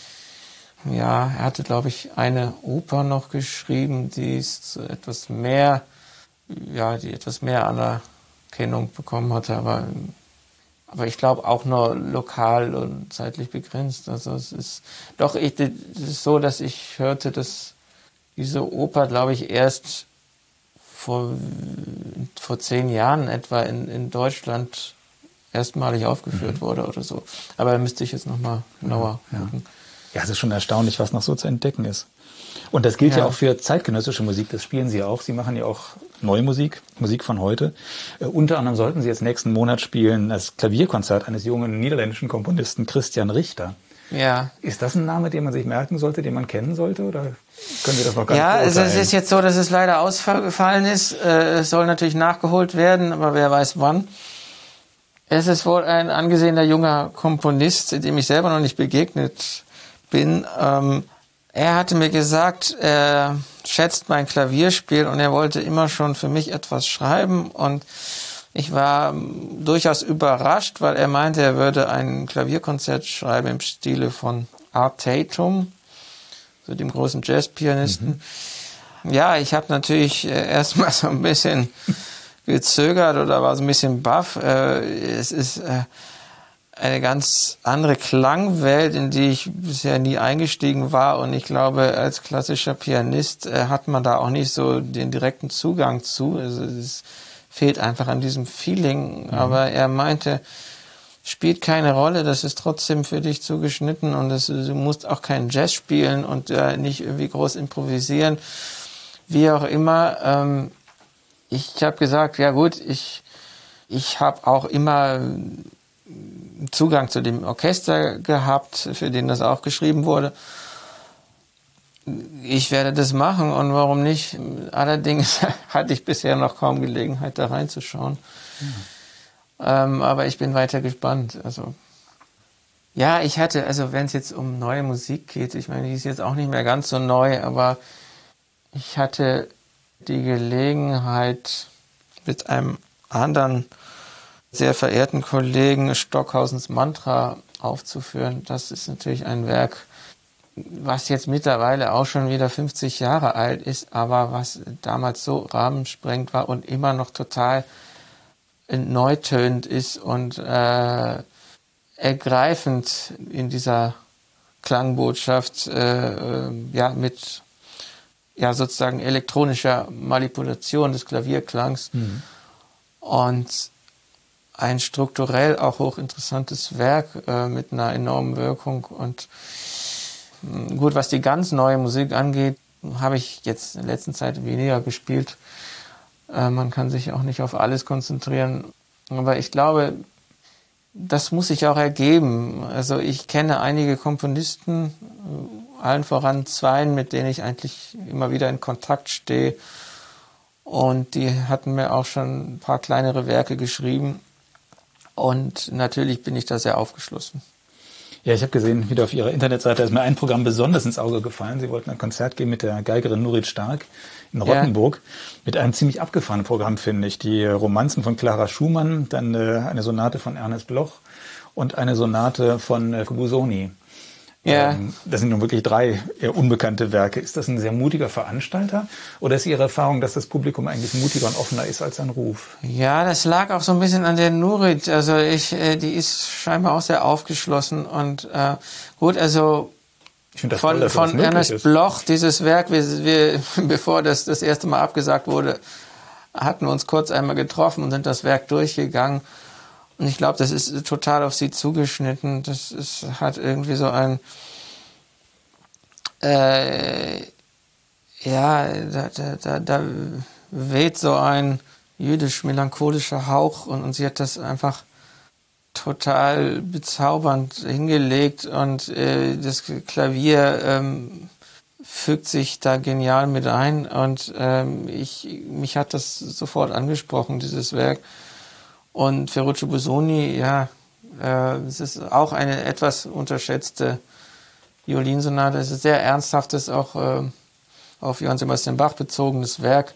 [SPEAKER 1] Ja, er hatte, glaube ich, eine Oper noch geschrieben, die ist etwas mehr, ja, die etwas mehr Anerkennung bekommen hatte, aber Aber ich glaube auch nur lokal und zeitlich begrenzt. Also es ist doch, ich, es ist so, dass ich hörte, dass diese Oper, glaube ich, erst vor, vor zehn Jahren etwa in, in Deutschland erstmalig aufgeführt mhm. wurde oder so. Aber da müsste ich jetzt nochmal genauer
[SPEAKER 2] ja,
[SPEAKER 1] gucken.
[SPEAKER 2] Ja, es ist schon erstaunlich, was noch so zu entdecken ist. Und das gilt ja. ja auch für zeitgenössische Musik, das spielen Sie auch. Sie machen ja auch neue Musik, Musik von heute. Äh, unter anderem sollten Sie jetzt nächsten Monat spielen das Klavierkonzert eines jungen niederländischen Komponisten Christian Richter.
[SPEAKER 1] Ja.
[SPEAKER 2] Ist das ein Name, den man sich merken sollte, den man kennen sollte, oder können Sie das noch gar
[SPEAKER 1] ja,
[SPEAKER 2] nicht beurteilen?
[SPEAKER 1] Ja, es ist jetzt so, dass es leider ausgefallen ist. Äh, es soll natürlich nachgeholt werden, aber wer weiß wann. Es ist wohl ein angesehener junger Komponist, dem ich selber noch nicht begegnet bin. Ähm, Er hatte mir gesagt, er schätzt mein Klavierspiel und er wollte immer schon für mich etwas schreiben. Und ich war durchaus überrascht, weil er meinte, er würde ein Klavierkonzert schreiben im Stile von Art Tatum, so dem großen Jazzpianisten. Mhm. Ja, ich habe natürlich erstmal so ein bisschen gezögert oder war so ein bisschen baff. Es ist eine ganz andere Klangwelt, in die ich bisher nie eingestiegen war. Und ich glaube, als klassischer Pianist äh, hat man da auch nicht so den direkten Zugang zu. Also es fehlt einfach an diesem Feeling. Mhm. Aber er meinte, spielt keine Rolle, das ist trotzdem für dich zugeschnitten und das, du musst auch keinen Jazz spielen und äh, nicht irgendwie groß improvisieren. Wie auch immer. Ähm, ich habe gesagt, ja gut, ich, ich habe auch immer Zugang zu dem Orchester gehabt, für den das auch geschrieben wurde. Ich werde das machen und warum nicht? Allerdings hatte ich bisher noch kaum Gelegenheit, da reinzuschauen. Mhm. Ähm, aber ich bin weiter gespannt. Also ja, ich hatte, also wenn es jetzt um neue Musik geht, ich meine, die ist jetzt auch nicht mehr ganz so neu, aber ich hatte die Gelegenheit, mit einem anderen sehr verehrten Kollegen Stockhausens Mantra aufzuführen. Das ist natürlich ein Werk, was jetzt mittlerweile auch schon wieder fünfzig Jahre alt ist, aber was damals so rahmensprengend war und immer noch total neutönt ist und äh, ergreifend in dieser Klangbotschaft, äh, ja, mit ja sozusagen elektronischer Manipulation des Klavierklangs. Mhm. Und ein strukturell auch hochinteressantes Werk äh, mit einer enormen Wirkung. Und mh, gut, was die ganz neue Musik angeht, habe ich jetzt in der letzten Zeit weniger gespielt. Äh, man kann sich auch nicht auf alles konzentrieren. Aber ich glaube, das muss sich auch ergeben. Also ich kenne einige Komponisten, allen voran zwei, mit denen ich eigentlich immer wieder in Kontakt stehe. Und die hatten mir auch schon ein paar kleinere Werke geschrieben. Und natürlich bin ich da sehr aufgeschlossen.
[SPEAKER 2] Ja, ich habe gesehen, wieder auf Ihrer Internetseite ist mir ein Programm besonders ins Auge gefallen. Sie wollten ein Konzert geben mit der Geigerin Nurit Stark in Rottenburg. Ja. Mit einem ziemlich abgefahrenen Programm, finde ich. Die Romanzen von Clara Schumann, dann äh, eine Sonate von Ernest Bloch und eine Sonate von äh, Busoni.
[SPEAKER 1] Ja.
[SPEAKER 2] Ähm, das sind nun wirklich drei eher unbekannte Werke. Ist das ein sehr mutiger Veranstalter oder ist Ihre Erfahrung, dass das Publikum eigentlich mutiger und offener ist als ein Ruf?
[SPEAKER 1] Ja, das lag auch so ein bisschen an der Nurit. Also ich, äh, die ist scheinbar auch sehr aufgeschlossen und äh, gut, also
[SPEAKER 2] ich finde das
[SPEAKER 1] von,
[SPEAKER 2] toll, dass
[SPEAKER 1] von
[SPEAKER 2] das möglich
[SPEAKER 1] Ernest
[SPEAKER 2] ist.
[SPEAKER 1] Bloch, dieses Werk, wir, wir, bevor das das erste Mal abgesagt wurde, hatten wir uns kurz einmal getroffen und sind das Werk durchgegangen. Und ich glaube, das ist total auf sie zugeschnitten. Das ist, hat irgendwie so ein, äh, ja, da, da, da, da weht so ein jüdisch-melancholischer Hauch und, und sie hat das einfach total bezaubernd hingelegt und äh, das Klavier ähm, fügt sich da genial mit ein und ähm, ich, mich hat das sofort angesprochen, dieses Werk. Und Ferruccio Busoni, ja, äh, es ist auch eine etwas unterschätzte Violinsonate. Es ist sehr ernsthaftes, auch äh, auf Johann Sebastian Bach bezogenes Werk.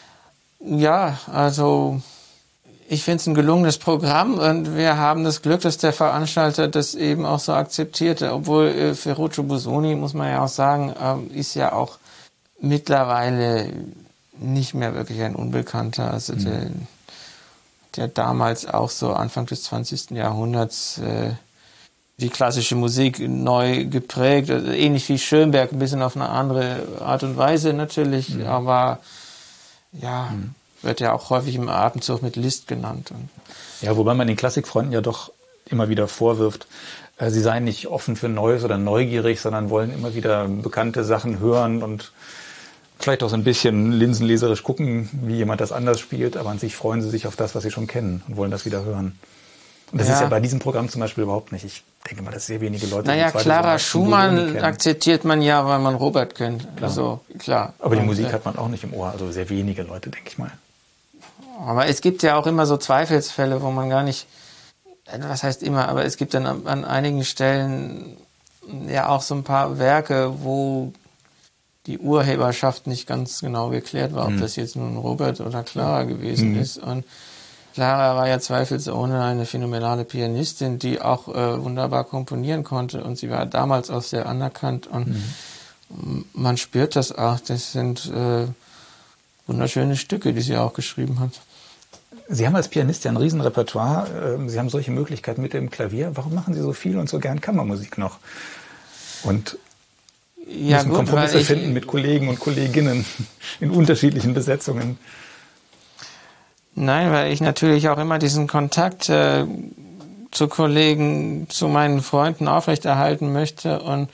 [SPEAKER 1] Ja, also ich finde es ein gelungenes Programm und wir haben das Glück, dass der Veranstalter das eben auch so akzeptierte. Obwohl äh, Ferruccio Busoni, muss man ja auch sagen, äh, ist ja auch mittlerweile nicht mehr wirklich ein Unbekannter. Also mhm. der der damals auch so Anfang des zwanzigsten Jahrhunderts äh, die klassische Musik neu geprägt, also ähnlich wie Schönberg, ein bisschen auf eine andere Art und Weise natürlich, mhm. aber ja, mhm. wird ja auch häufig im Atemzug mit Liszt genannt.
[SPEAKER 2] Ja, wobei man den Klassikfreunden ja doch immer wieder vorwirft, äh, sie seien nicht offen für Neues oder neugierig, sondern wollen immer wieder bekannte Sachen hören und vielleicht auch so ein bisschen linsenleserisch gucken, wie jemand das anders spielt, aber an sich freuen sie sich auf das, was sie schon kennen und wollen das wieder hören. Und das ja. ist ja bei diesem Programm zum Beispiel überhaupt nicht. Ich denke mal, dass sehr wenige Leute...
[SPEAKER 1] Naja, Clara Schumann akzeptiert man ja, weil man Robert kennt. Klar. Also, klar.
[SPEAKER 2] Aber die Musik hat man auch nicht im Ohr, also sehr wenige Leute, denke ich mal.
[SPEAKER 1] Aber es gibt ja auch immer so Zweifelsfälle, wo man gar nicht... Was heißt immer, aber es gibt dann an, an einigen Stellen ja auch so ein paar Werke, wo die Urheberschaft nicht ganz genau geklärt war, ob mhm. das jetzt nun Robert oder Clara gewesen mhm. ist. Und Clara war ja zweifelsohne eine phänomenale Pianistin, die auch äh, wunderbar komponieren konnte. Und sie war damals auch sehr anerkannt. Und mhm. man spürt das auch. Das sind äh, wunderschöne Stücke, die sie auch geschrieben hat.
[SPEAKER 2] Sie haben als Pianist ja ein Riesenrepertoire. Sie haben solche Möglichkeiten mit dem Klavier. Warum machen Sie so viel und so gern Kammermusik noch? Und
[SPEAKER 1] ja,
[SPEAKER 2] müssen
[SPEAKER 1] gut,
[SPEAKER 2] Kompromisse
[SPEAKER 1] ich,
[SPEAKER 2] finden mit Kollegen und Kolleginnen in unterschiedlichen Besetzungen.
[SPEAKER 1] Nein, weil ich natürlich auch immer diesen Kontakt äh, zu Kollegen, zu meinen Freunden aufrechterhalten möchte und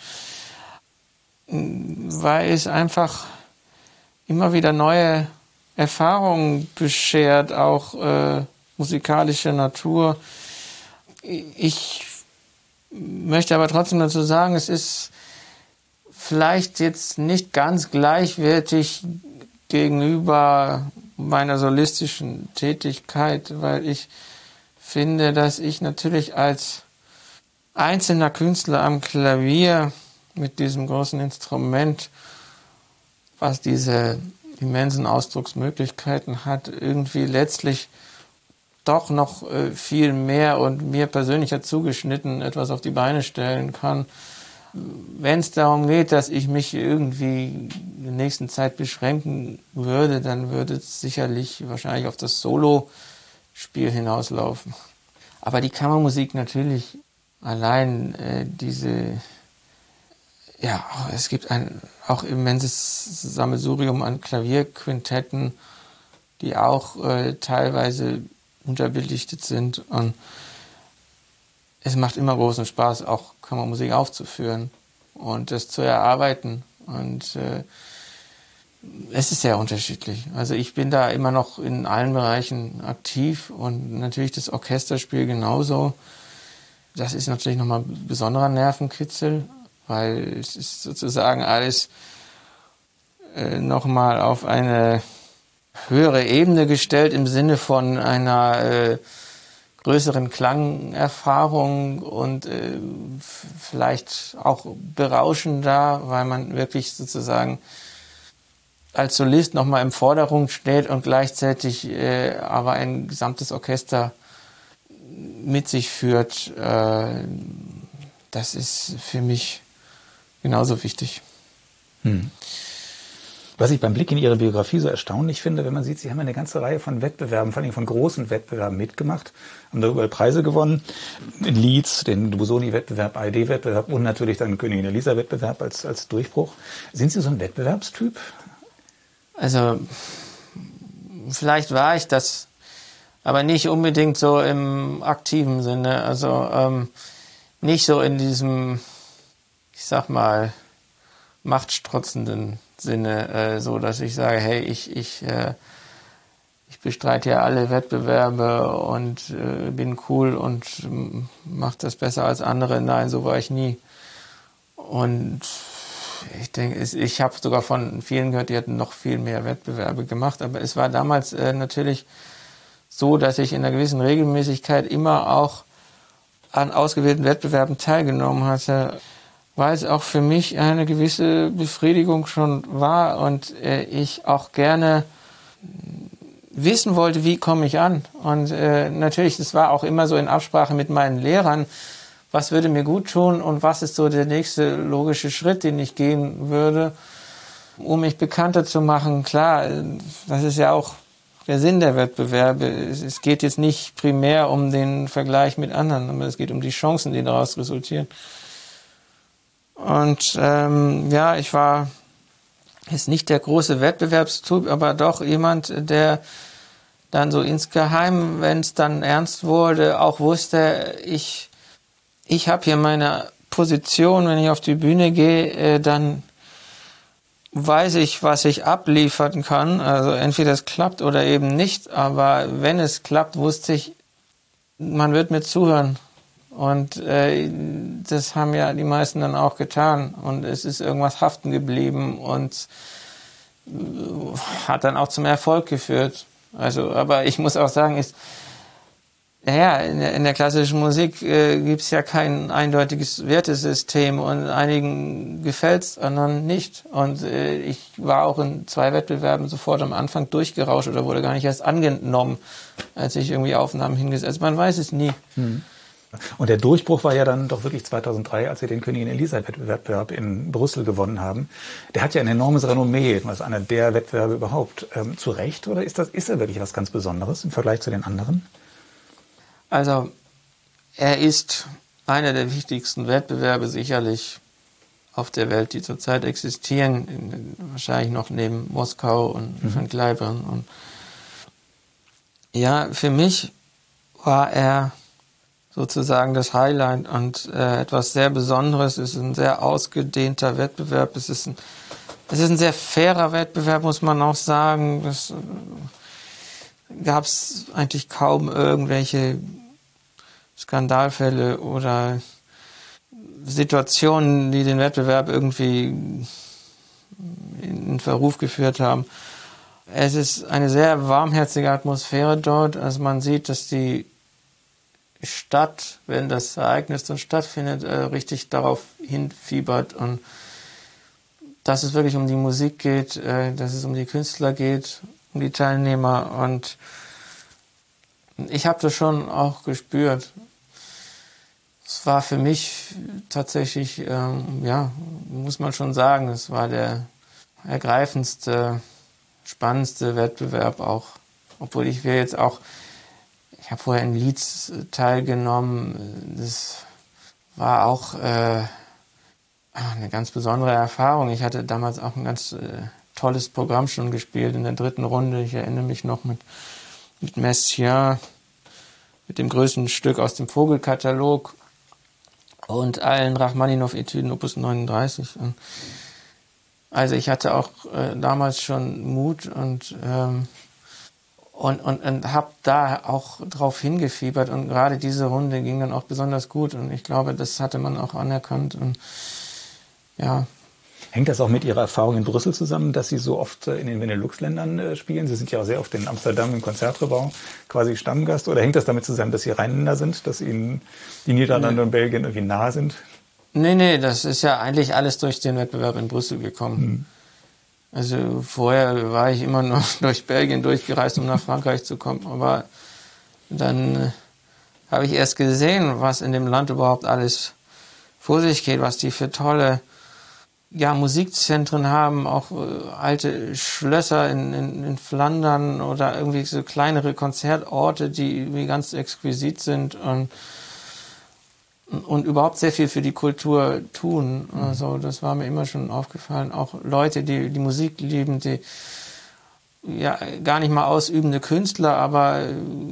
[SPEAKER 1] weil es einfach immer wieder neue Erfahrungen beschert, auch äh, musikalischer Natur. Ich möchte aber trotzdem dazu sagen, es ist vielleicht jetzt nicht ganz gleichwertig gegenüber meiner solistischen Tätigkeit, weil ich finde, dass ich natürlich als einzelner Künstler am Klavier mit diesem großen Instrument, was diese immensen Ausdrucksmöglichkeiten hat, irgendwie letztlich doch noch äh, viel mehr und mir persönlicher zugeschnitten etwas auf die Beine stellen kann. Wenn es darum geht, dass ich mich irgendwie in der nächsten Zeit beschränken würde, dann würde es sicherlich wahrscheinlich auf das Solo-Spiel hinauslaufen. Aber die Kammermusik natürlich, allein äh, diese, ja, es gibt ein auch immenses Sammelsurium an Klavierquintetten, die auch äh, teilweise unterbelichtet sind, und es macht immer großen Spaß, auch Kammermusik aufzuführen und das zu erarbeiten, und äh, es ist sehr unterschiedlich. Also ich bin da immer noch in allen Bereichen aktiv, und natürlich das Orchesterspiel genauso. Das ist natürlich nochmal ein besonderer Nervenkitzel, weil es ist sozusagen alles äh, nochmal auf eine höhere Ebene gestellt im Sinne von einer äh, größeren Klangerfahrung und äh, vielleicht auch berauschender, weil man wirklich sozusagen als Solist nochmal im Vordergrund steht und gleichzeitig äh, aber ein gesamtes Orchester mit sich führt. Äh, das ist für mich genauso wichtig.
[SPEAKER 2] Hm. Was ich beim Blick in Ihre Biografie so erstaunlich finde, wenn man sieht, Sie haben eine ganze Reihe von Wettbewerben, vor allem von großen Wettbewerben mitgemacht, haben darüber Preise gewonnen, in Leeds, den Busoni-Wettbewerb, A R D-Wettbewerb und natürlich dann den Königin Elisa-Wettbewerb als, als Durchbruch. Sind Sie so ein Wettbewerbstyp?
[SPEAKER 1] Also, vielleicht war ich das, aber nicht unbedingt so im aktiven Sinne, also ähm, nicht so in diesem, ich sag mal, machtstrotzenden Sinne, äh, so dass ich sage, hey, ich, ich, äh, ich bestreite ja alle Wettbewerbe und äh, bin cool und äh, mache das besser als andere. Nein, so war ich nie. Und ich denke, ich habe sogar von vielen gehört, die hatten noch viel mehr Wettbewerbe gemacht, aber es war damals äh, natürlich so, dass ich in einer gewissen Regelmäßigkeit immer auch an ausgewählten Wettbewerben teilgenommen hatte, weil es auch für mich eine gewisse Befriedigung schon war und äh, ich auch gerne wissen wollte, wie komme ich an. Und äh, natürlich, das war auch immer so in Absprache mit meinen Lehrern, was würde mir gut tun und was ist so der nächste logische Schritt, den ich gehen würde, um mich bekannter zu machen. Klar, das ist ja auch der Sinn der Wettbewerbe. Es geht jetzt nicht primär um den Vergleich mit anderen, aber es geht um die Chancen, die daraus resultieren. Und ähm, ja, ich war jetzt nicht der große Wettbewerbstyp, aber doch jemand, der dann so insgeheim, wenn es dann ernst wurde, auch wusste, ich, ich habe hier meine Position, wenn ich auf die Bühne gehe, äh, dann weiß ich, was ich abliefern kann. Also entweder es klappt oder eben nicht, aber wenn es klappt, wusste ich, man wird mir zuhören. Und äh, das haben ja die meisten dann auch getan. Und es ist irgendwas haften geblieben und äh, hat dann auch zum Erfolg geführt. Also, aber ich muss auch sagen, ist, naja, in der, in der klassischen Musik äh, gibt es ja kein eindeutiges Wertesystem und einigen gefällt es, anderen nicht. Und äh, ich war auch in zwei Wettbewerben sofort am Anfang durchgerauscht oder wurde gar nicht erst angenommen, als ich irgendwie Aufnahmen hingesetzt. Also man weiß es nie.
[SPEAKER 2] Hm. Und der Durchbruch war ja dann doch wirklich zweitausenddrei, als Sie den Königin Elisa-Wettbewerb in Brüssel gewonnen haben. Der hat ja ein enormes Renommee, das ist einer der Wettbewerbe überhaupt. Ähm, zu Recht, oder ist das, ist er wirklich was ganz Besonderes im Vergleich zu den anderen?
[SPEAKER 1] Also, er ist einer der wichtigsten Wettbewerbe sicherlich auf der Welt, die zurzeit existieren, in, wahrscheinlich noch neben Moskau und mhm. Van Cliburn. Und ja, für mich war er sozusagen das Highlight und äh, etwas sehr Besonderes. Es ist ein sehr ausgedehnter Wettbewerb. Es ist ein, es ist ein sehr fairer Wettbewerb, muss man auch sagen. Es äh, gab es eigentlich kaum irgendwelche Skandalfälle oder Situationen, die den Wettbewerb irgendwie in Verruf geführt haben. Es ist eine sehr warmherzige Atmosphäre dort. Also man sieht, dass die Stadt, wenn das Ereignis dann stattfindet, richtig darauf hinfiebert und dass es wirklich um die Musik geht, dass es um die Künstler geht, um die Teilnehmer. Und ich habe das schon auch gespürt. Es war für mich tatsächlich, ähm, ja, muss man schon sagen, es war der ergreifendste, spannendste Wettbewerb auch. Obwohl ich wir jetzt auch, ich habe vorher in Leeds teilgenommen, das war auch äh, eine ganz besondere Erfahrung. Ich hatte damals auch ein ganz äh, tolles Programm schon gespielt in der dritten Runde. Ich erinnere mich noch mit, mit Messiaen, mit dem größten Stück aus dem Vogelkatalog und allen Rachmaninow-Etüden Opus neununddreißig. Also ich hatte auch äh, damals schon Mut und ähm, und, und, und habe da auch drauf hingefiebert und gerade diese Runde ging dann auch besonders gut und ich glaube, das hatte man auch anerkannt und ja.
[SPEAKER 2] Hängt das auch mit Ihrer Erfahrung in Brüssel zusammen, dass Sie so oft in den Benelux-Ländern spielen? Sie sind ja auch sehr oft in Amsterdam im Konzertgebouw quasi Stammgast. Oder hängt das damit zusammen, dass Sie Rheinländer sind, dass Ihnen die Niederlande nee. und Belgien irgendwie nahe sind?
[SPEAKER 1] Nee, nee, das ist ja eigentlich alles durch den Wettbewerb in Brüssel gekommen. Hm. Also vorher war ich immer noch durch Belgien durchgereist, um nach Frankreich zu kommen. Aber dann äh, habe ich erst gesehen, was in dem Land überhaupt alles vor sich geht, was die für tolle ja, Musikzentren haben, auch äh, alte Schlösser in, in, in Flandern oder irgendwie so kleinere Konzertorte, die irgendwie ganz exquisit sind und, und überhaupt sehr viel für die Kultur tun. Mhm. Also das war mir immer schon aufgefallen. Auch Leute, die die Musik lieben, die ja gar nicht mal ausübende Künstler, aber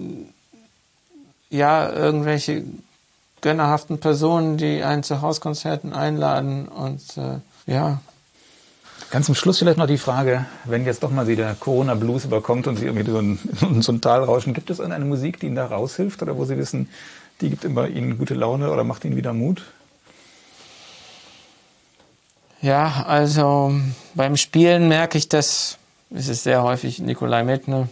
[SPEAKER 1] ja, irgendwelche gönnerhaften Personen, die einen zu Hauskonzerten einladen und äh, ja.
[SPEAKER 2] Ganz zum Schluss vielleicht noch die Frage, wenn jetzt doch mal Sie der Corona-Blues überkommt und Sie irgendwie so ein, so ein Tal rauschen, gibt es eine Musik, die Ihnen da raushilft oder wo Sie wissen, die gibt immer Ihnen gute Laune oder macht Ihnen wieder Mut?
[SPEAKER 1] Ja, also beim Spielen merke ich, dass es ist sehr häufig Nikolai Medtner,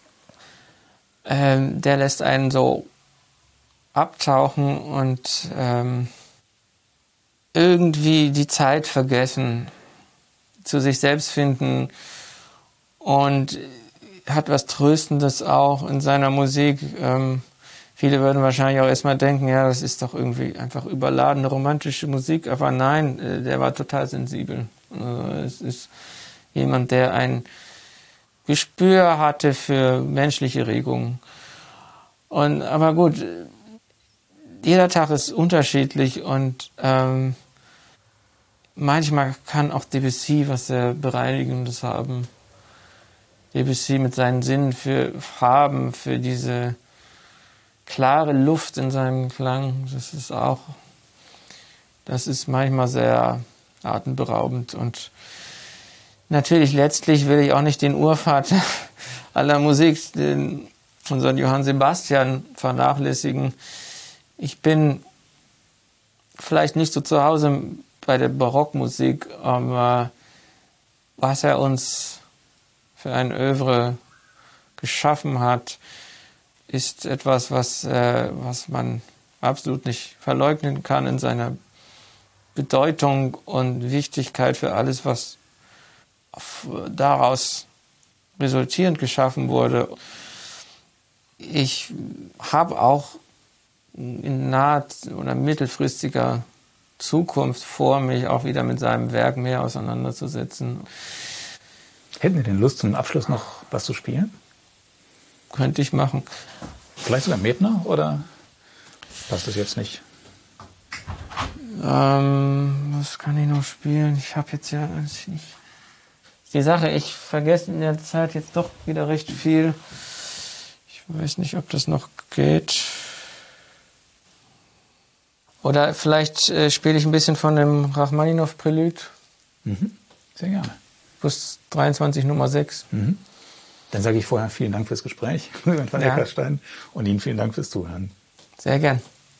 [SPEAKER 1] ähm, der lässt einen so abtauchen und ähm, irgendwie die Zeit vergessen, zu sich selbst finden und hat was Tröstendes auch in seiner Musik. Ähm, viele würden wahrscheinlich auch erstmal denken, ja, das ist doch irgendwie einfach überladene romantische Musik, aber nein, äh, der war total sensibel. Also es ist jemand, der ein Gespür hatte für menschliche Regungen. Und aber gut, jeder Tag ist unterschiedlich und ähm, manchmal kann auch Debussy was sehr Bereinigendes haben. Debussy mit seinen Sinnen für Farben, für diese klare Luft in seinem Klang, das ist auch, das ist manchmal sehr atemberaubend. Und natürlich letztlich will ich auch nicht den Urvater aller Musik, den unseren Johann Sebastian, vernachlässigen. Ich bin vielleicht nicht so zu Hause bei der Barockmusik, aber was er uns für ein Œuvre geschaffen hat, ist etwas, was, äh, was man absolut nicht verleugnen kann in seiner Bedeutung und Wichtigkeit für alles, was daraus resultierend geschaffen wurde. Ich habe auch in naher oder mittelfristiger Zukunft vor, mich auch wieder mit seinem Werk mehr auseinanderzusetzen.
[SPEAKER 2] Hätten Sie denn Lust, zum Abschluss noch was zu spielen?
[SPEAKER 1] Könnte ich machen.
[SPEAKER 2] Vielleicht sogar Medtner oder passt das jetzt nicht?
[SPEAKER 1] Ähm, was kann ich noch spielen? Ich habe jetzt ja nicht. Die Sache, ich vergesse in der Zeit jetzt doch wieder recht viel. Ich weiß nicht, ob das noch geht. Oder vielleicht äh, spiele ich ein bisschen von dem Rachmaninow-Prälude.
[SPEAKER 2] Mhm. Sehr gerne.
[SPEAKER 1] Opus dreiundzwanzig Nummer sechs.
[SPEAKER 2] Mhm. Dann sage ich vorher vielen Dank fürs Gespräch, Van
[SPEAKER 1] Ja.
[SPEAKER 2] Eckerstein, und Ihnen vielen Dank fürs Zuhören.
[SPEAKER 1] Sehr gern.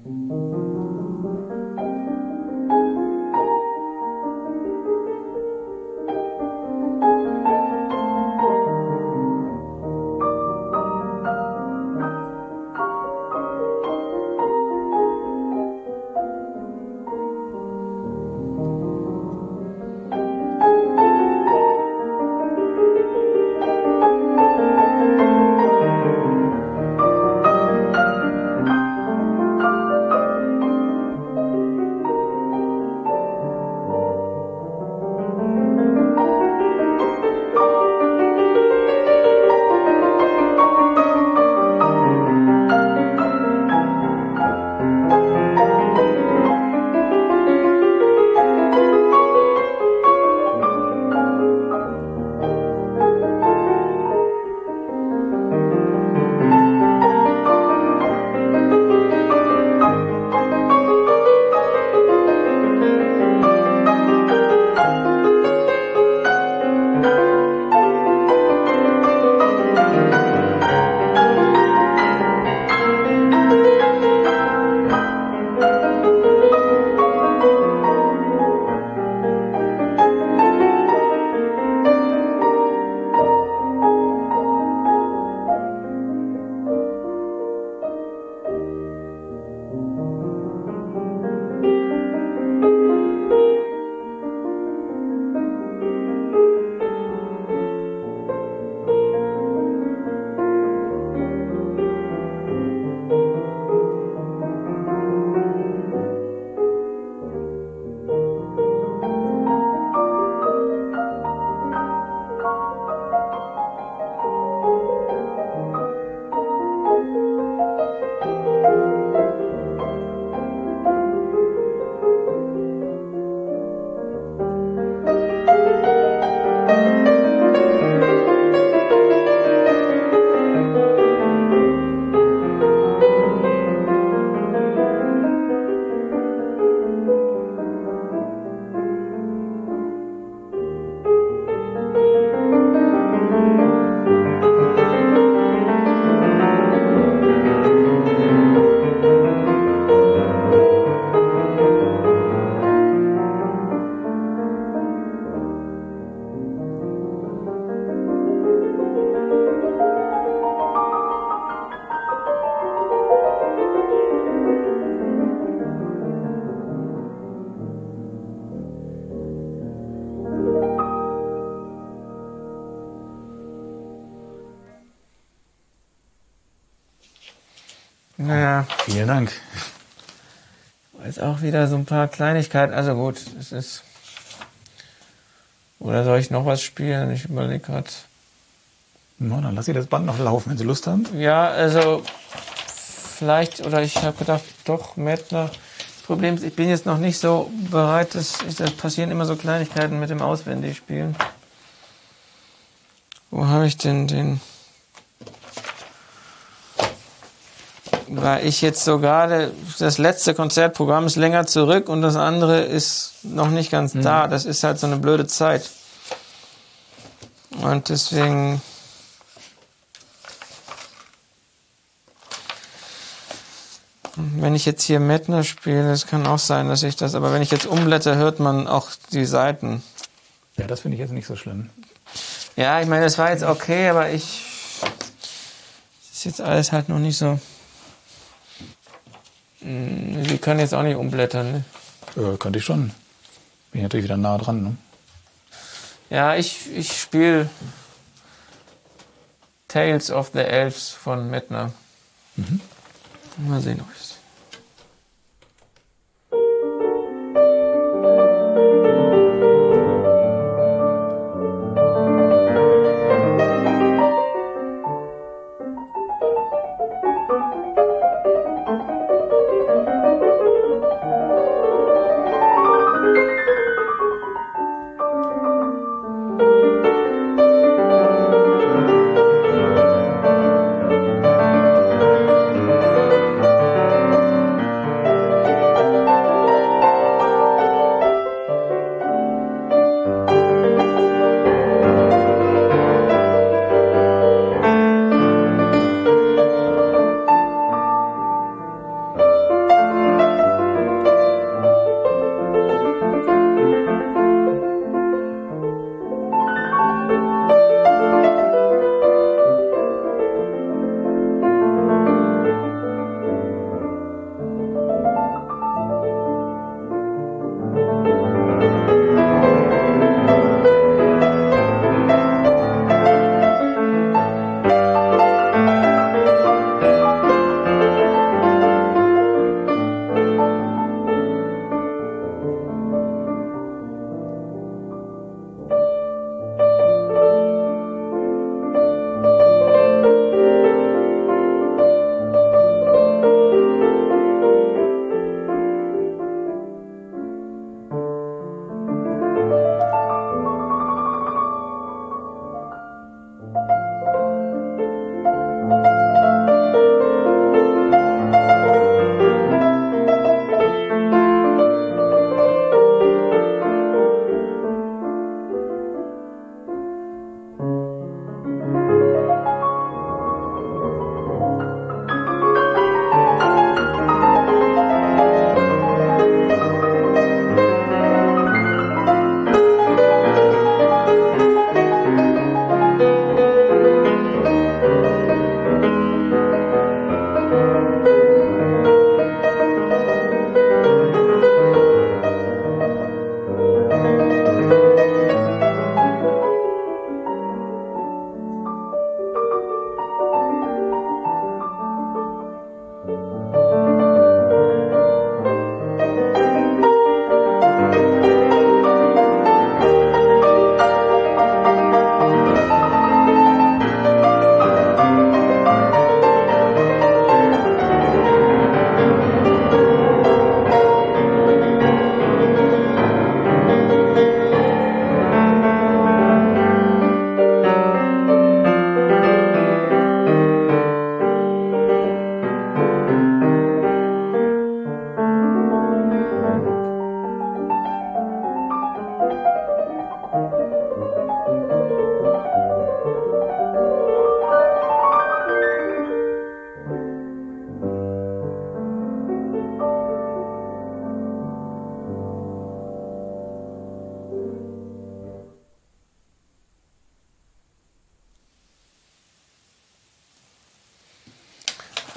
[SPEAKER 1] Naja.
[SPEAKER 2] Vielen Dank.
[SPEAKER 1] Jetzt auch wieder so ein paar Kleinigkeiten. Also gut, es ist. Oder soll ich noch was spielen? Ich überlege gerade.
[SPEAKER 2] Na, dann lass Sie das Band noch laufen, wenn Sie Lust haben.
[SPEAKER 1] Ja, also vielleicht, oder ich habe gedacht, doch, Mettner. Das Problem ist, ich bin jetzt noch nicht so bereit, dass ich, das passieren immer so Kleinigkeiten mit dem Auswendigspielen. Wo habe ich denn den? Weil ich jetzt so gerade, das letzte Konzertprogramm ist länger zurück und das andere ist noch nicht ganz mhm. da. Das ist halt so eine blöde Zeit. Und deswegen wenn ich jetzt hier Mettner spiele, es kann auch sein, dass ich das, aber wenn ich jetzt umblätter, hört man auch die Seiten.
[SPEAKER 2] Ja, das finde ich jetzt nicht so schlimm.
[SPEAKER 1] Ja, ich meine, das war jetzt okay, aber ich, das ist jetzt alles halt noch nicht so. Sie können jetzt auch nicht umblättern, ne?
[SPEAKER 2] Äh, könnte ich schon. Bin ich natürlich wieder nah dran, ne?
[SPEAKER 1] Ja, ich, ich spiele Tales of the Elves von Mettner.
[SPEAKER 2] Mhm.
[SPEAKER 1] Mal sehen, ob ich es.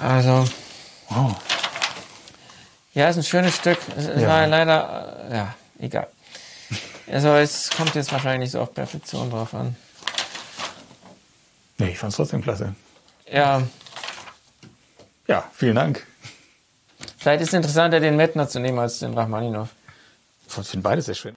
[SPEAKER 1] Also,
[SPEAKER 2] Wow.
[SPEAKER 1] ja, ist ein schönes Stück. Es
[SPEAKER 2] Ja.
[SPEAKER 1] war leider, äh, ja, egal. Also, es kommt jetzt wahrscheinlich nicht so auf Perfektion drauf an.
[SPEAKER 2] Nee, ich fand's trotzdem klasse.
[SPEAKER 1] Ja,
[SPEAKER 2] Ja, vielen Dank.
[SPEAKER 1] vielleicht ist es interessanter, den Mettner zu nehmen als den Rachmaninow.
[SPEAKER 2] Ich finde beides sehr schön.